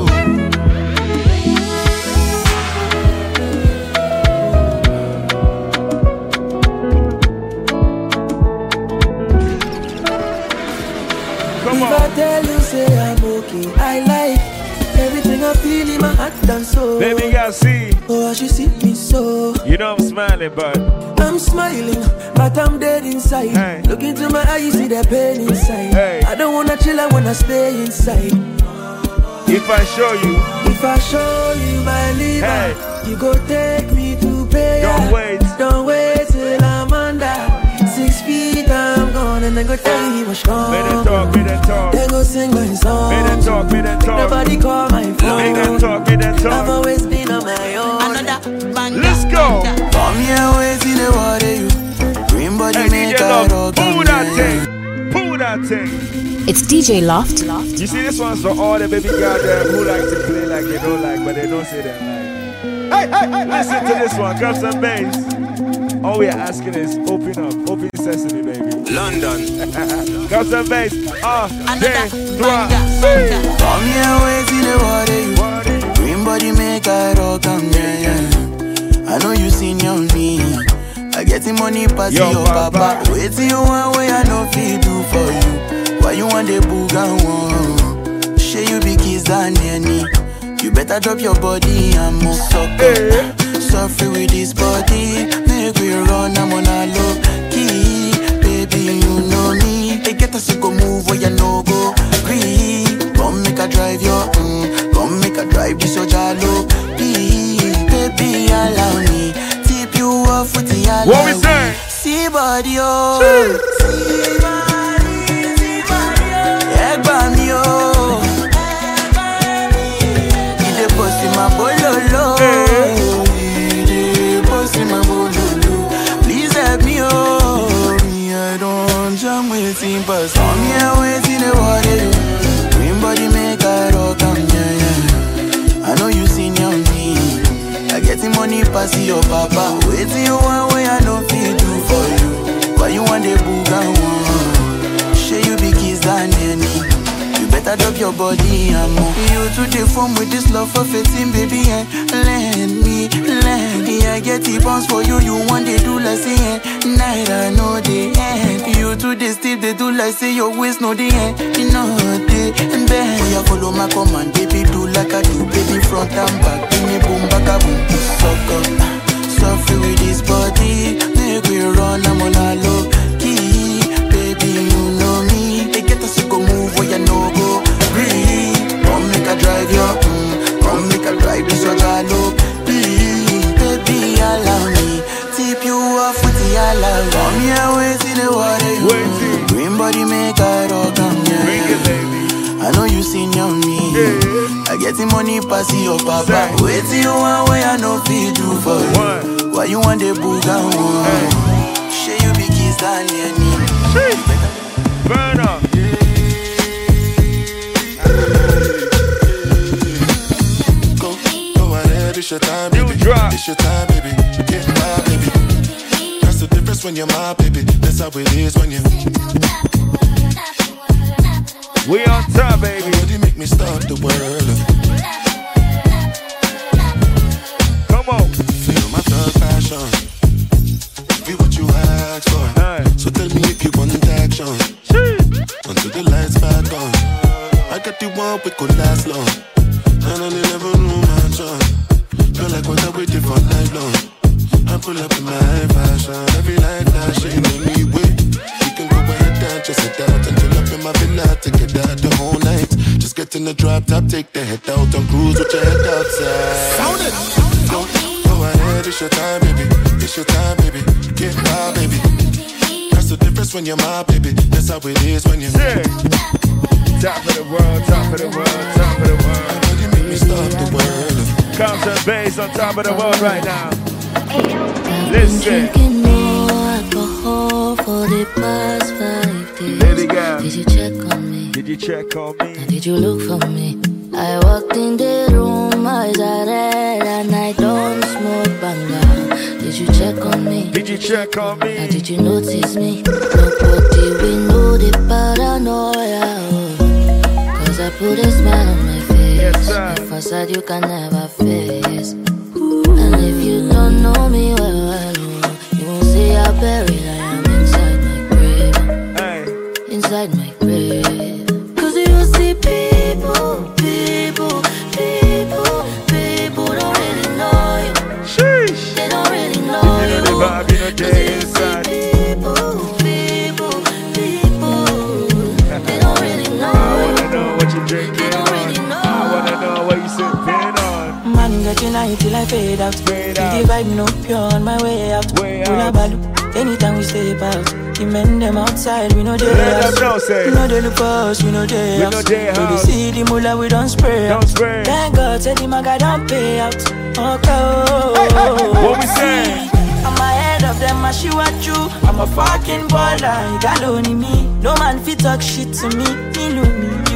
Come if on. I tell you say I'm okay, I like everything I feel in my heart and soul. Baby, you see. Oh, I should see me so. You know I'm smiling, but I'm smiling, but I'm dead inside. Hey. Look into my eyes, see the pain inside. Hey. I don't wanna chill, I wanna stay inside. if I show you, if I show you my liver, hey. you go take me to pay. Don't wait, don't wait till I'm under six feet. I'm gone and I go tell you what's wrong. Make them talk, make them talk. They go sing my song. Make them talk, make them talk. Nobody call my phone. Make them talk, make them talk. I've always been on my own. Let's go. Come here, wait till the water you. Green body hey, make D J a Loft, rock. pull that thing, pull that thing. It's D J Loft. You see, this one's for all the baby girls there who like to play like they don't like, but they don't say they like. Hey, hey, hey, listen to this one. Grab some bass. All we are asking is open up. Open sesame, baby. London. Grab some bass. Ah, deux, trois, come here, wait till the water. Green body make I rock am, yeah, yeah. I know you seen your me. I get the money pass your, your papa. papa. Wait till you want way I know feel do for you. Why you want the boogan one? Share you be kiss than any. You better drop your body and move sucker. Suffer with this body. Make we run, I'm on a low key. Baby, you know me. They get us to go move where you no go. Free. Come make a drive your mm. Come make a drive this your jalo. Please, baby, allow me. Tip you off with the allow. What we say? See body, oh. See body, see body, oh. Egg body, oh. My bololo, hey. My bololo. Please help me, oh. Me, I don't jam waiting, but some here waiting the water. Green body make I rock am, yeah, yeah. I know you seen your me. I get the money pass your papa. Waiting you one way I know feel do for you. Why you want the boogan one? Share you be kiss than any. Better drop your body and move. You to the form with this love for fifteen, baby, and lend me, lend me. I get the bounce for you, you want they do like say, eh. Night I know the end. You to the steep, they do like say your waist know the end. You know the end. Oh, you follow my command, baby, do like I do, baby, front and back. Give me boom, back a boom. Suck up, suffer with this body. Make we run, I'm on a low key. Baby, you know me. They get us to go move where you know go. Come make a drive your, mm, come make a drive this your jalo. Please, baby, allow me. Tip you off with the allow. Come here, wait in the water. Green body make a rock am, yeah. I know you seen your me. Yeah. I get the money pass your papa. Say. Wait till you want way I know feel do for you. One. Why you want the boogan one? Hey. Share you be kiss than any. Burn up. It's your time, baby. It's your time, baby. Get my baby. That's the difference when you're my baby. That's how it is when you. We on time, baby. You make me stop the world. Come on. Feel my thug passion. Be what you ask for. Hey. So tell me if you want action. Until the lights back on. I got the one we could last long. And I never knew my chance. Feel like what I waited for night long. I pull up in my fashion. Every night that she made me wait. You can go ahead and just head out and chill up in my villa to get out the whole night. Just get in the drop top, take the head out and cruise with your head outside. Sound it! Go, go ahead, it's your time, baby. It's your time, baby. Get my baby. That's the difference when you're my baby. That's how it is when you're yeah. Top of the world, top of the world, top of the world. You make me stop the world. Comes and bass on top of the world right now. Listen. Drinking more alcohol for the past five days. Baby girl, did you check on me? Did you check on me? Now did you look for me? I walked in the room, eyes are red, and I don't smoke banga. Did you check on me? Did you check on me? Now did you notice me? Nobody we know the paranoia. Cause I put a smile on my face. Yes, sir. The facade you can never face. And if you don't know me well, well, you won't see how buried I am inside my grave. Hey. Inside my grave. Cause you see people, people, people, people don't really know you. Sheesh. They don't really know you. You know the vibe, you know the inside. People, people, people, they don't really know I wanna know what you drinking. They don't really know. I wanna know what you sipping on. Man, got you night till I fade out. Fade out. The vibe no pure on my way out. Way out. Balu. Anytime we step out, the men them outside, we know they house. Know, we know they look for us, we know they we house. Know they house. We see the mullah, we don't spray Don't out. spray. Thank God, said the maga don't pay out. Okay. Hey, hey, hey. What we say? I'm ahead of them, I she what you. I'm a fucking baller, you got only me. No man fit talk shit to me. Me look me, you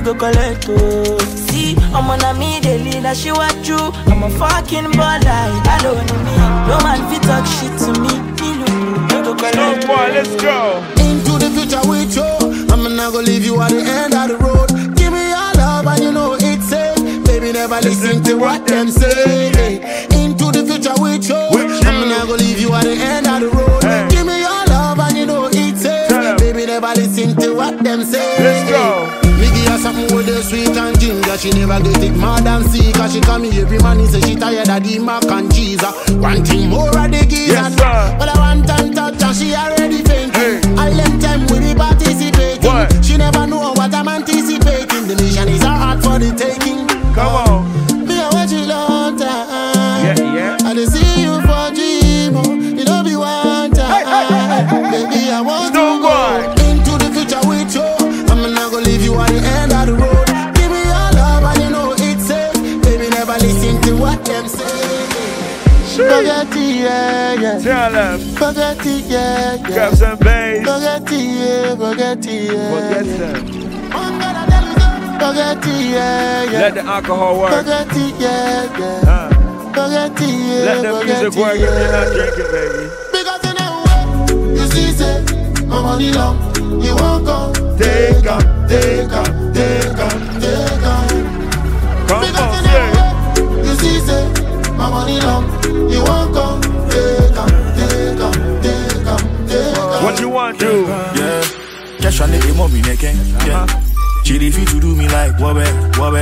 go collect oh. See, I'm on a me daily that she was true. I'm a fucking baller, alone me. No man fit talk shit to me. Me go collect. No boy, let's go. Into the future with you. I'm not gonna leave you at the end of the road. Give me your love and you know it's safe. Baby, never listen to what them say. Into the future with you. I'm not gonna leave you at the end of the road. Hey. Give me your love and you know it's safe. Baby, never listen to what them say. Let's go. Me give her something with the sweet and ginger. She never get it mad and see. Cause she call me every man. He say she tired of the mac and cheese. One thing more of the geese. Yes, but I want time touch and she already fainting. Hey. I left time with the participating. What? She never know what I'm anticipating. The mission is hard for the taking. Come on. Me I watch you long time. Yeah, yeah. I done see you for dream. Oh. You don't be one time. Hey, hey, hey, hey. Baby, I want no to go boy. Into the future with you. I'm not gonna leave you at the end of the road. Give me your love and you know it's safe. Baby, never listen to what them say. Forget it, yeah, yeah. Tell them. Forget it, yeah, yeah. Grab some bass. Forget it, yeah, forget it, yeah. Forget them. Forget it, yeah, yeah. Let the alcohol work. Forget it, yeah, yeah. Uh. Forget it, yeah. Let the music work if you're not drinking, baby. Because in a way, you see, say, my money long, you won't go. Take up, take up, take up, take up. Come because on, in a way, you see, say, my money long, you won't go. Take up, take up, take up, take up. What you want to do? Yeah, cash on the mommy again. Yeah. Chidi fit to do me like wobbe, wobbe.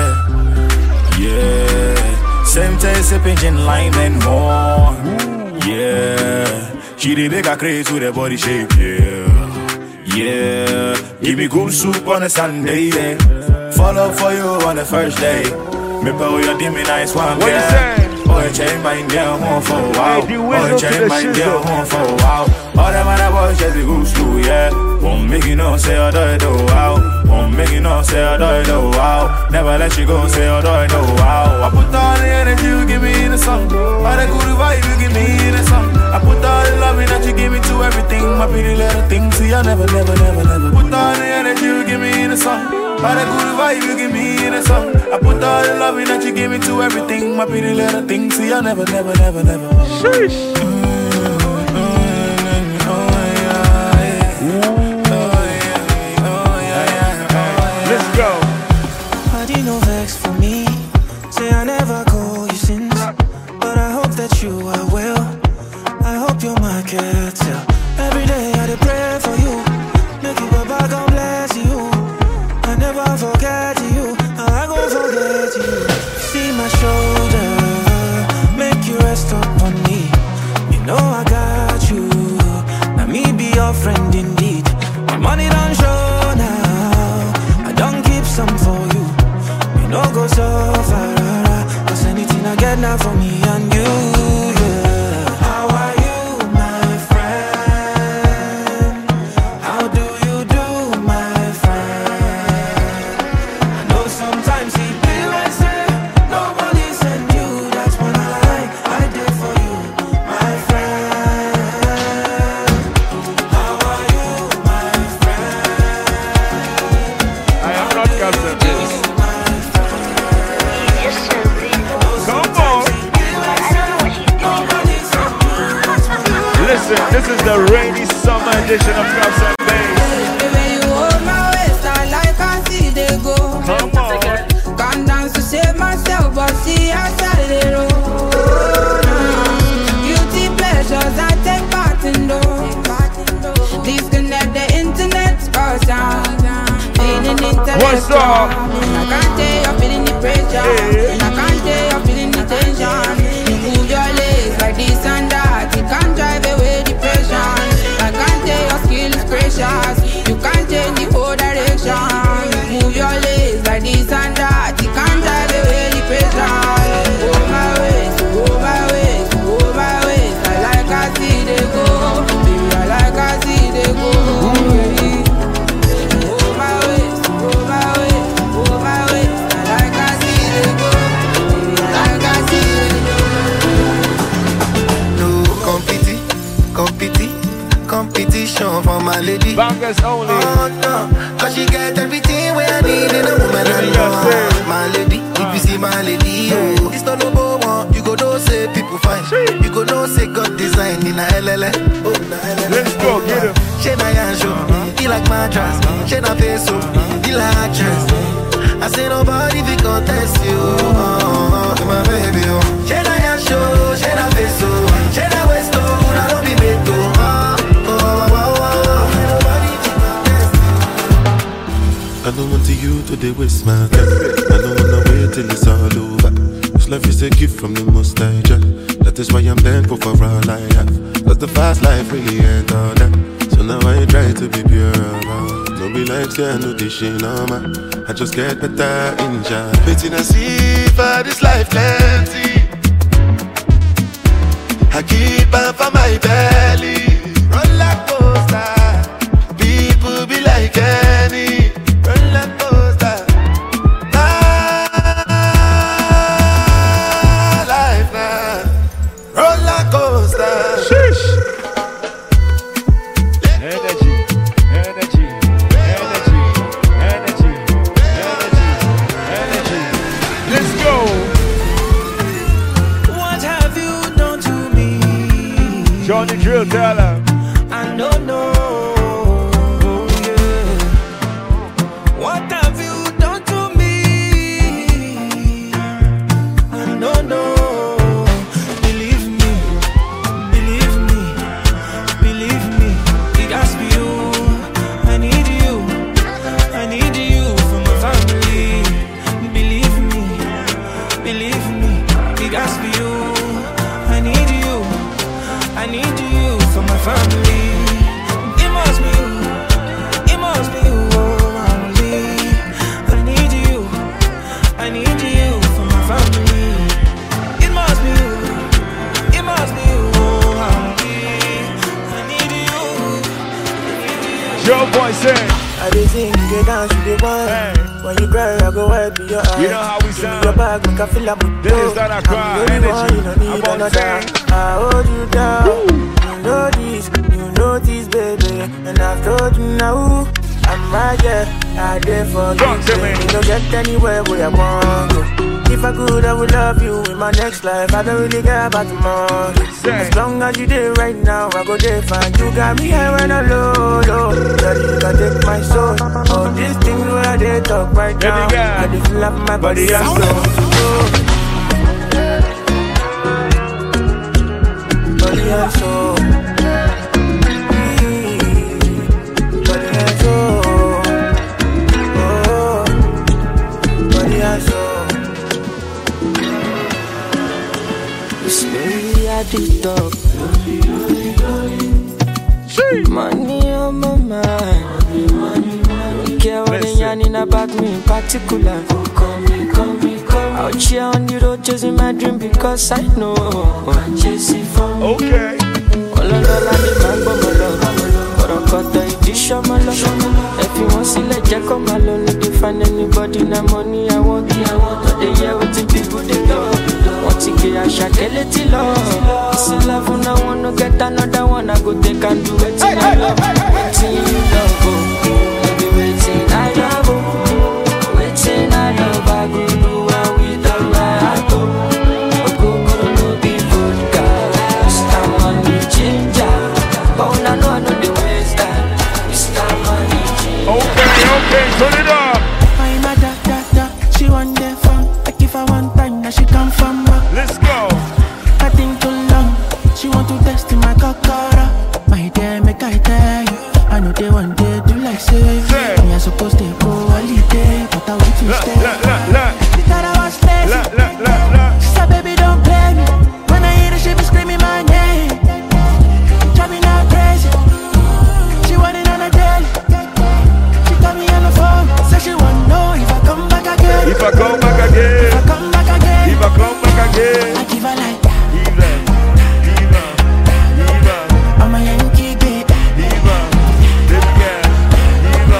Yeah. Same taste, sipping gin, lime and more. Yeah. Chidi make a craze with a body shape. Yeah. Yeah. Give me good soup on a Sunday. Yeah. Follow for you on the first day. Me bow your dimmy nice one. What yeah. you say? Boy, change my girl home for a while. Boy, change my girl home for a while. All them other boys just go slow, yeah. Won't make you know, say I do do wow. Won't make you know, say I do do wow. Never let you go, say I do do wow. I put all the energy you give me in the song. All the good vibe you give me in the song. I put all the loving that you give me to everything. My pretty little thing, see I never, never, never, never. Put all the energy you give me in the song. All the good vibe you give me in the song. I put all the loving that you give me to everything. My pretty little thing, see I never, never, never, never. Sheesh. Let's go. I did no vex for me. Say I never call you since, but I hope that you are well. I hope you're my cat. Every day I dey pray for you. Make you Baba God bless you. I never forget you. I gon' forget you. See my shoulder, make you rest upon me. You know I got you. Now me be your friend indeed. My money don't show now. I don't keep some for you. You know go so far. Cause anything I get now for me and you. Yeah. How are you, my friend? How do you do, my friend? I know sometimes it be like say nobody send you. That's when I like I did for you, my friend. How are you, my friend? I am not Captain Bass. Come on. Listen, this is the rainy summer edition of Captain Bass. When you hold my waist, I like I see they go. Come on. Can't dance to save myself, but see outside the road. Guilty pleasures, I take part in those. Disconnect the internet, cause I'm feeling intellectual. What's up? And I can't tell you're feeling the pressure. Hey. And I can't tell you're feeling the tension. You move your legs like this and that. You can't drive away depression. I can't tell your skill is precious. You can't change the whole direction. You move your legs like this and that. You can't drive away depression. Go my ways, go my ways, go my ways. I like I see they go. Baby, I like I see they go. Go my ways, go my ways, go my ways. I like I see they go. affection for my lady. Bangers only. Oh no, cause she get everything where I need in a woman. I know my lady, if you see my lady, oh, it's not number one. You go know say people fine. You go know say God design in a L L A. Oh, na L L A. Let's go, get him. She na yansho, he like mattress. She na peso, he like actress. I say nobody fi contest you, oh, oh, my baby, oh. She na yansho, she na peso, she na westo, na don't be meto, oh, oh, oh, oh, oh. Nobody fi contest you. I don't want to you to the waste my time. I don't wanna wait till it's all over. This life is a gift from the Most High Jah. That is why I'm thankful for all I have. Cause the fast life really ain't all that. So now I try to be pure about. Don't be like say I know this shit no man. I just get better in Jah. Waiting and see for this life plenty. I keep on for my belly. Roller coaster. People be like any. Roller coaster. My life now. Roller coaster. Sheesh. Energy, energy, energy, energy, energy, energy. Let's go. What have you done to me? Johnny Drill, tell her. I don't know. Yeah. What have you done to me? I don't know. Believe me, believe me, believe me. It has to be you. I need you. I need you for my family. Believe me, believe me. It has to be you. I need you. I need you for my family. It must be you. It must be you. Oh, only. I need you. I need you for my family. It must be you. It must be you. Oh, only. I need you. Joe Boy say. I dey sing, you dey dance, you dey wine. When you cry, I go wipe your eyes. You know how we Give me sound. your back, make I feel like This is that I cry. I'm the only one, Energy. you don't need I'm on another. time. I hold you down. You know this, you know this, baby. And I've told you now, I'm right there. I there for you. Talk to me. You don't get anywhere where I want to. If I could, I would love you in my next life. I don't really care about tomorrow. As long as you there right now, I go there fine. You got me here when I'm low, low. Daddy, you can take my soul. All these things where I did talk right now. I just love my body and soul. Body and soul. Body and soul. Oh, body and soul. Slowly I did talk. Money on my mind. Don't care what they yarning about me in particular. Call me, call me, call me. Out here on the road chasing my dream because I know I'm chasing for me. Okay. All alone I need my bubble. But I got the edition, my love. If you want to see, let Jack come alone. If you find anybody, na money I want. I want to the year with the people they love. Want to get a shakeleti love. It's a love when I want to get another one. I go take and do it in I love. Waiting you love, oh. Maybe waiting I love, oh. Waiting I love, I go do and without my heart, oh. I go go no be vodka. Mister Money Ginger. But when I know I know the waste that. Mister Money Ginger. Okay, okay, turn it up. I'm a da da da. She want the fun. Like if I want time, now she come from back. Let's go. I think too long. She want to test in my kakara. My dear, make I tell you. I know they want to do like say. Me I supposed to go holiday, but I want to Look, stay. look, look, look. She thought I was lazy. Look, look, look, look. She said, baby, don't play me. When I hear her, she be screaming my name. Drive me now crazy. She want it on a daily. She call me on the phone. Say she want to know if I come back again. If I come back again. If I come back again. If I come back again. I give her like that. Diva, diva, diva. I'm a Yankee baby. Diva, baby girl. Diva.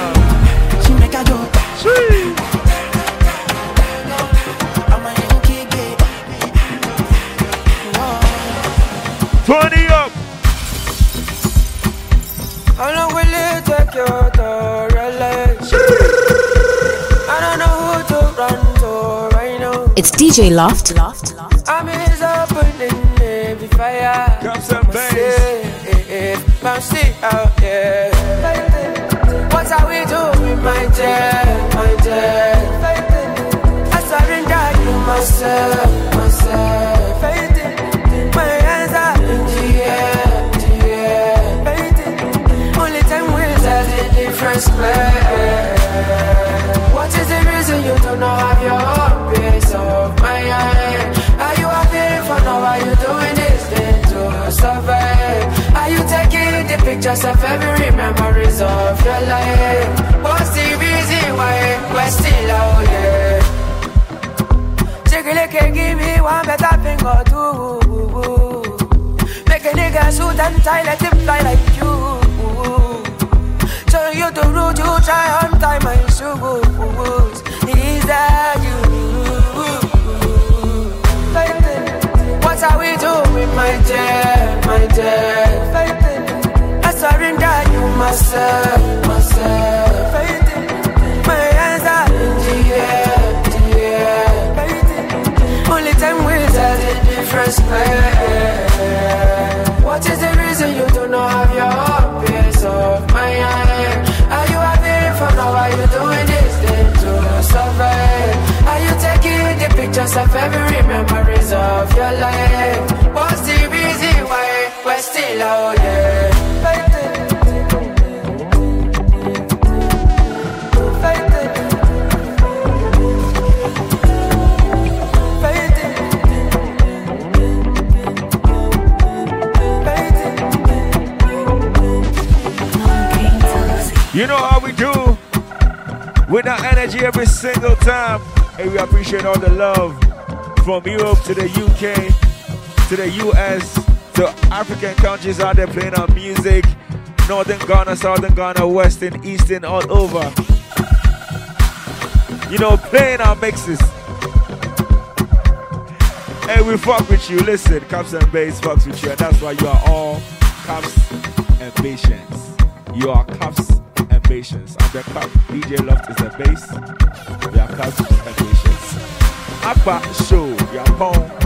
like you to realize. I don't know who to run to right now. It's D J Loft. Loft. I'm is opening every fire. Come some bass. Bouncy out there. What are we doing, my dear, my dear? I surrender you myself, myself. My hands are in the air, the air. Only time will tell the difference. What is the reason you do not have your own piece of mind? Are you happy for now? Are you doing this thing to survive? Are you taking the pictures of every memories of your life? What's the reason why we're still out here? Chickily can give me one better thing or two. Make a nigga suit and tie, let him fly like you. Turn you to root, you try on time my shoes. Is that you? What are we doing, my dear, my dear? I surrender you myself, myself. My hands are in the air, the air. Only time will tell the difference. What is the reason you do not have your own piece of mind? Are you happy for now? Are you doing this thing to survive? Are you taking the pictures of every memories of your life? What's the reason why we're still out here? You know how we do with that energy every single time. And we appreciate all the love from Europe to the U K to the U S to African countries out there playing our music. Northern Ghana, Southern Ghana, Western, Eastern, all over. You know, playing our mixes. Hey, we fuck with you. Listen, Caps and Bass fucks with you. And that's why you are all Caps and Patience. You are Caps and Patience. I'm the Cap. D J Loft is the bass. We are Caps and Patience. Akba show. We are Pong.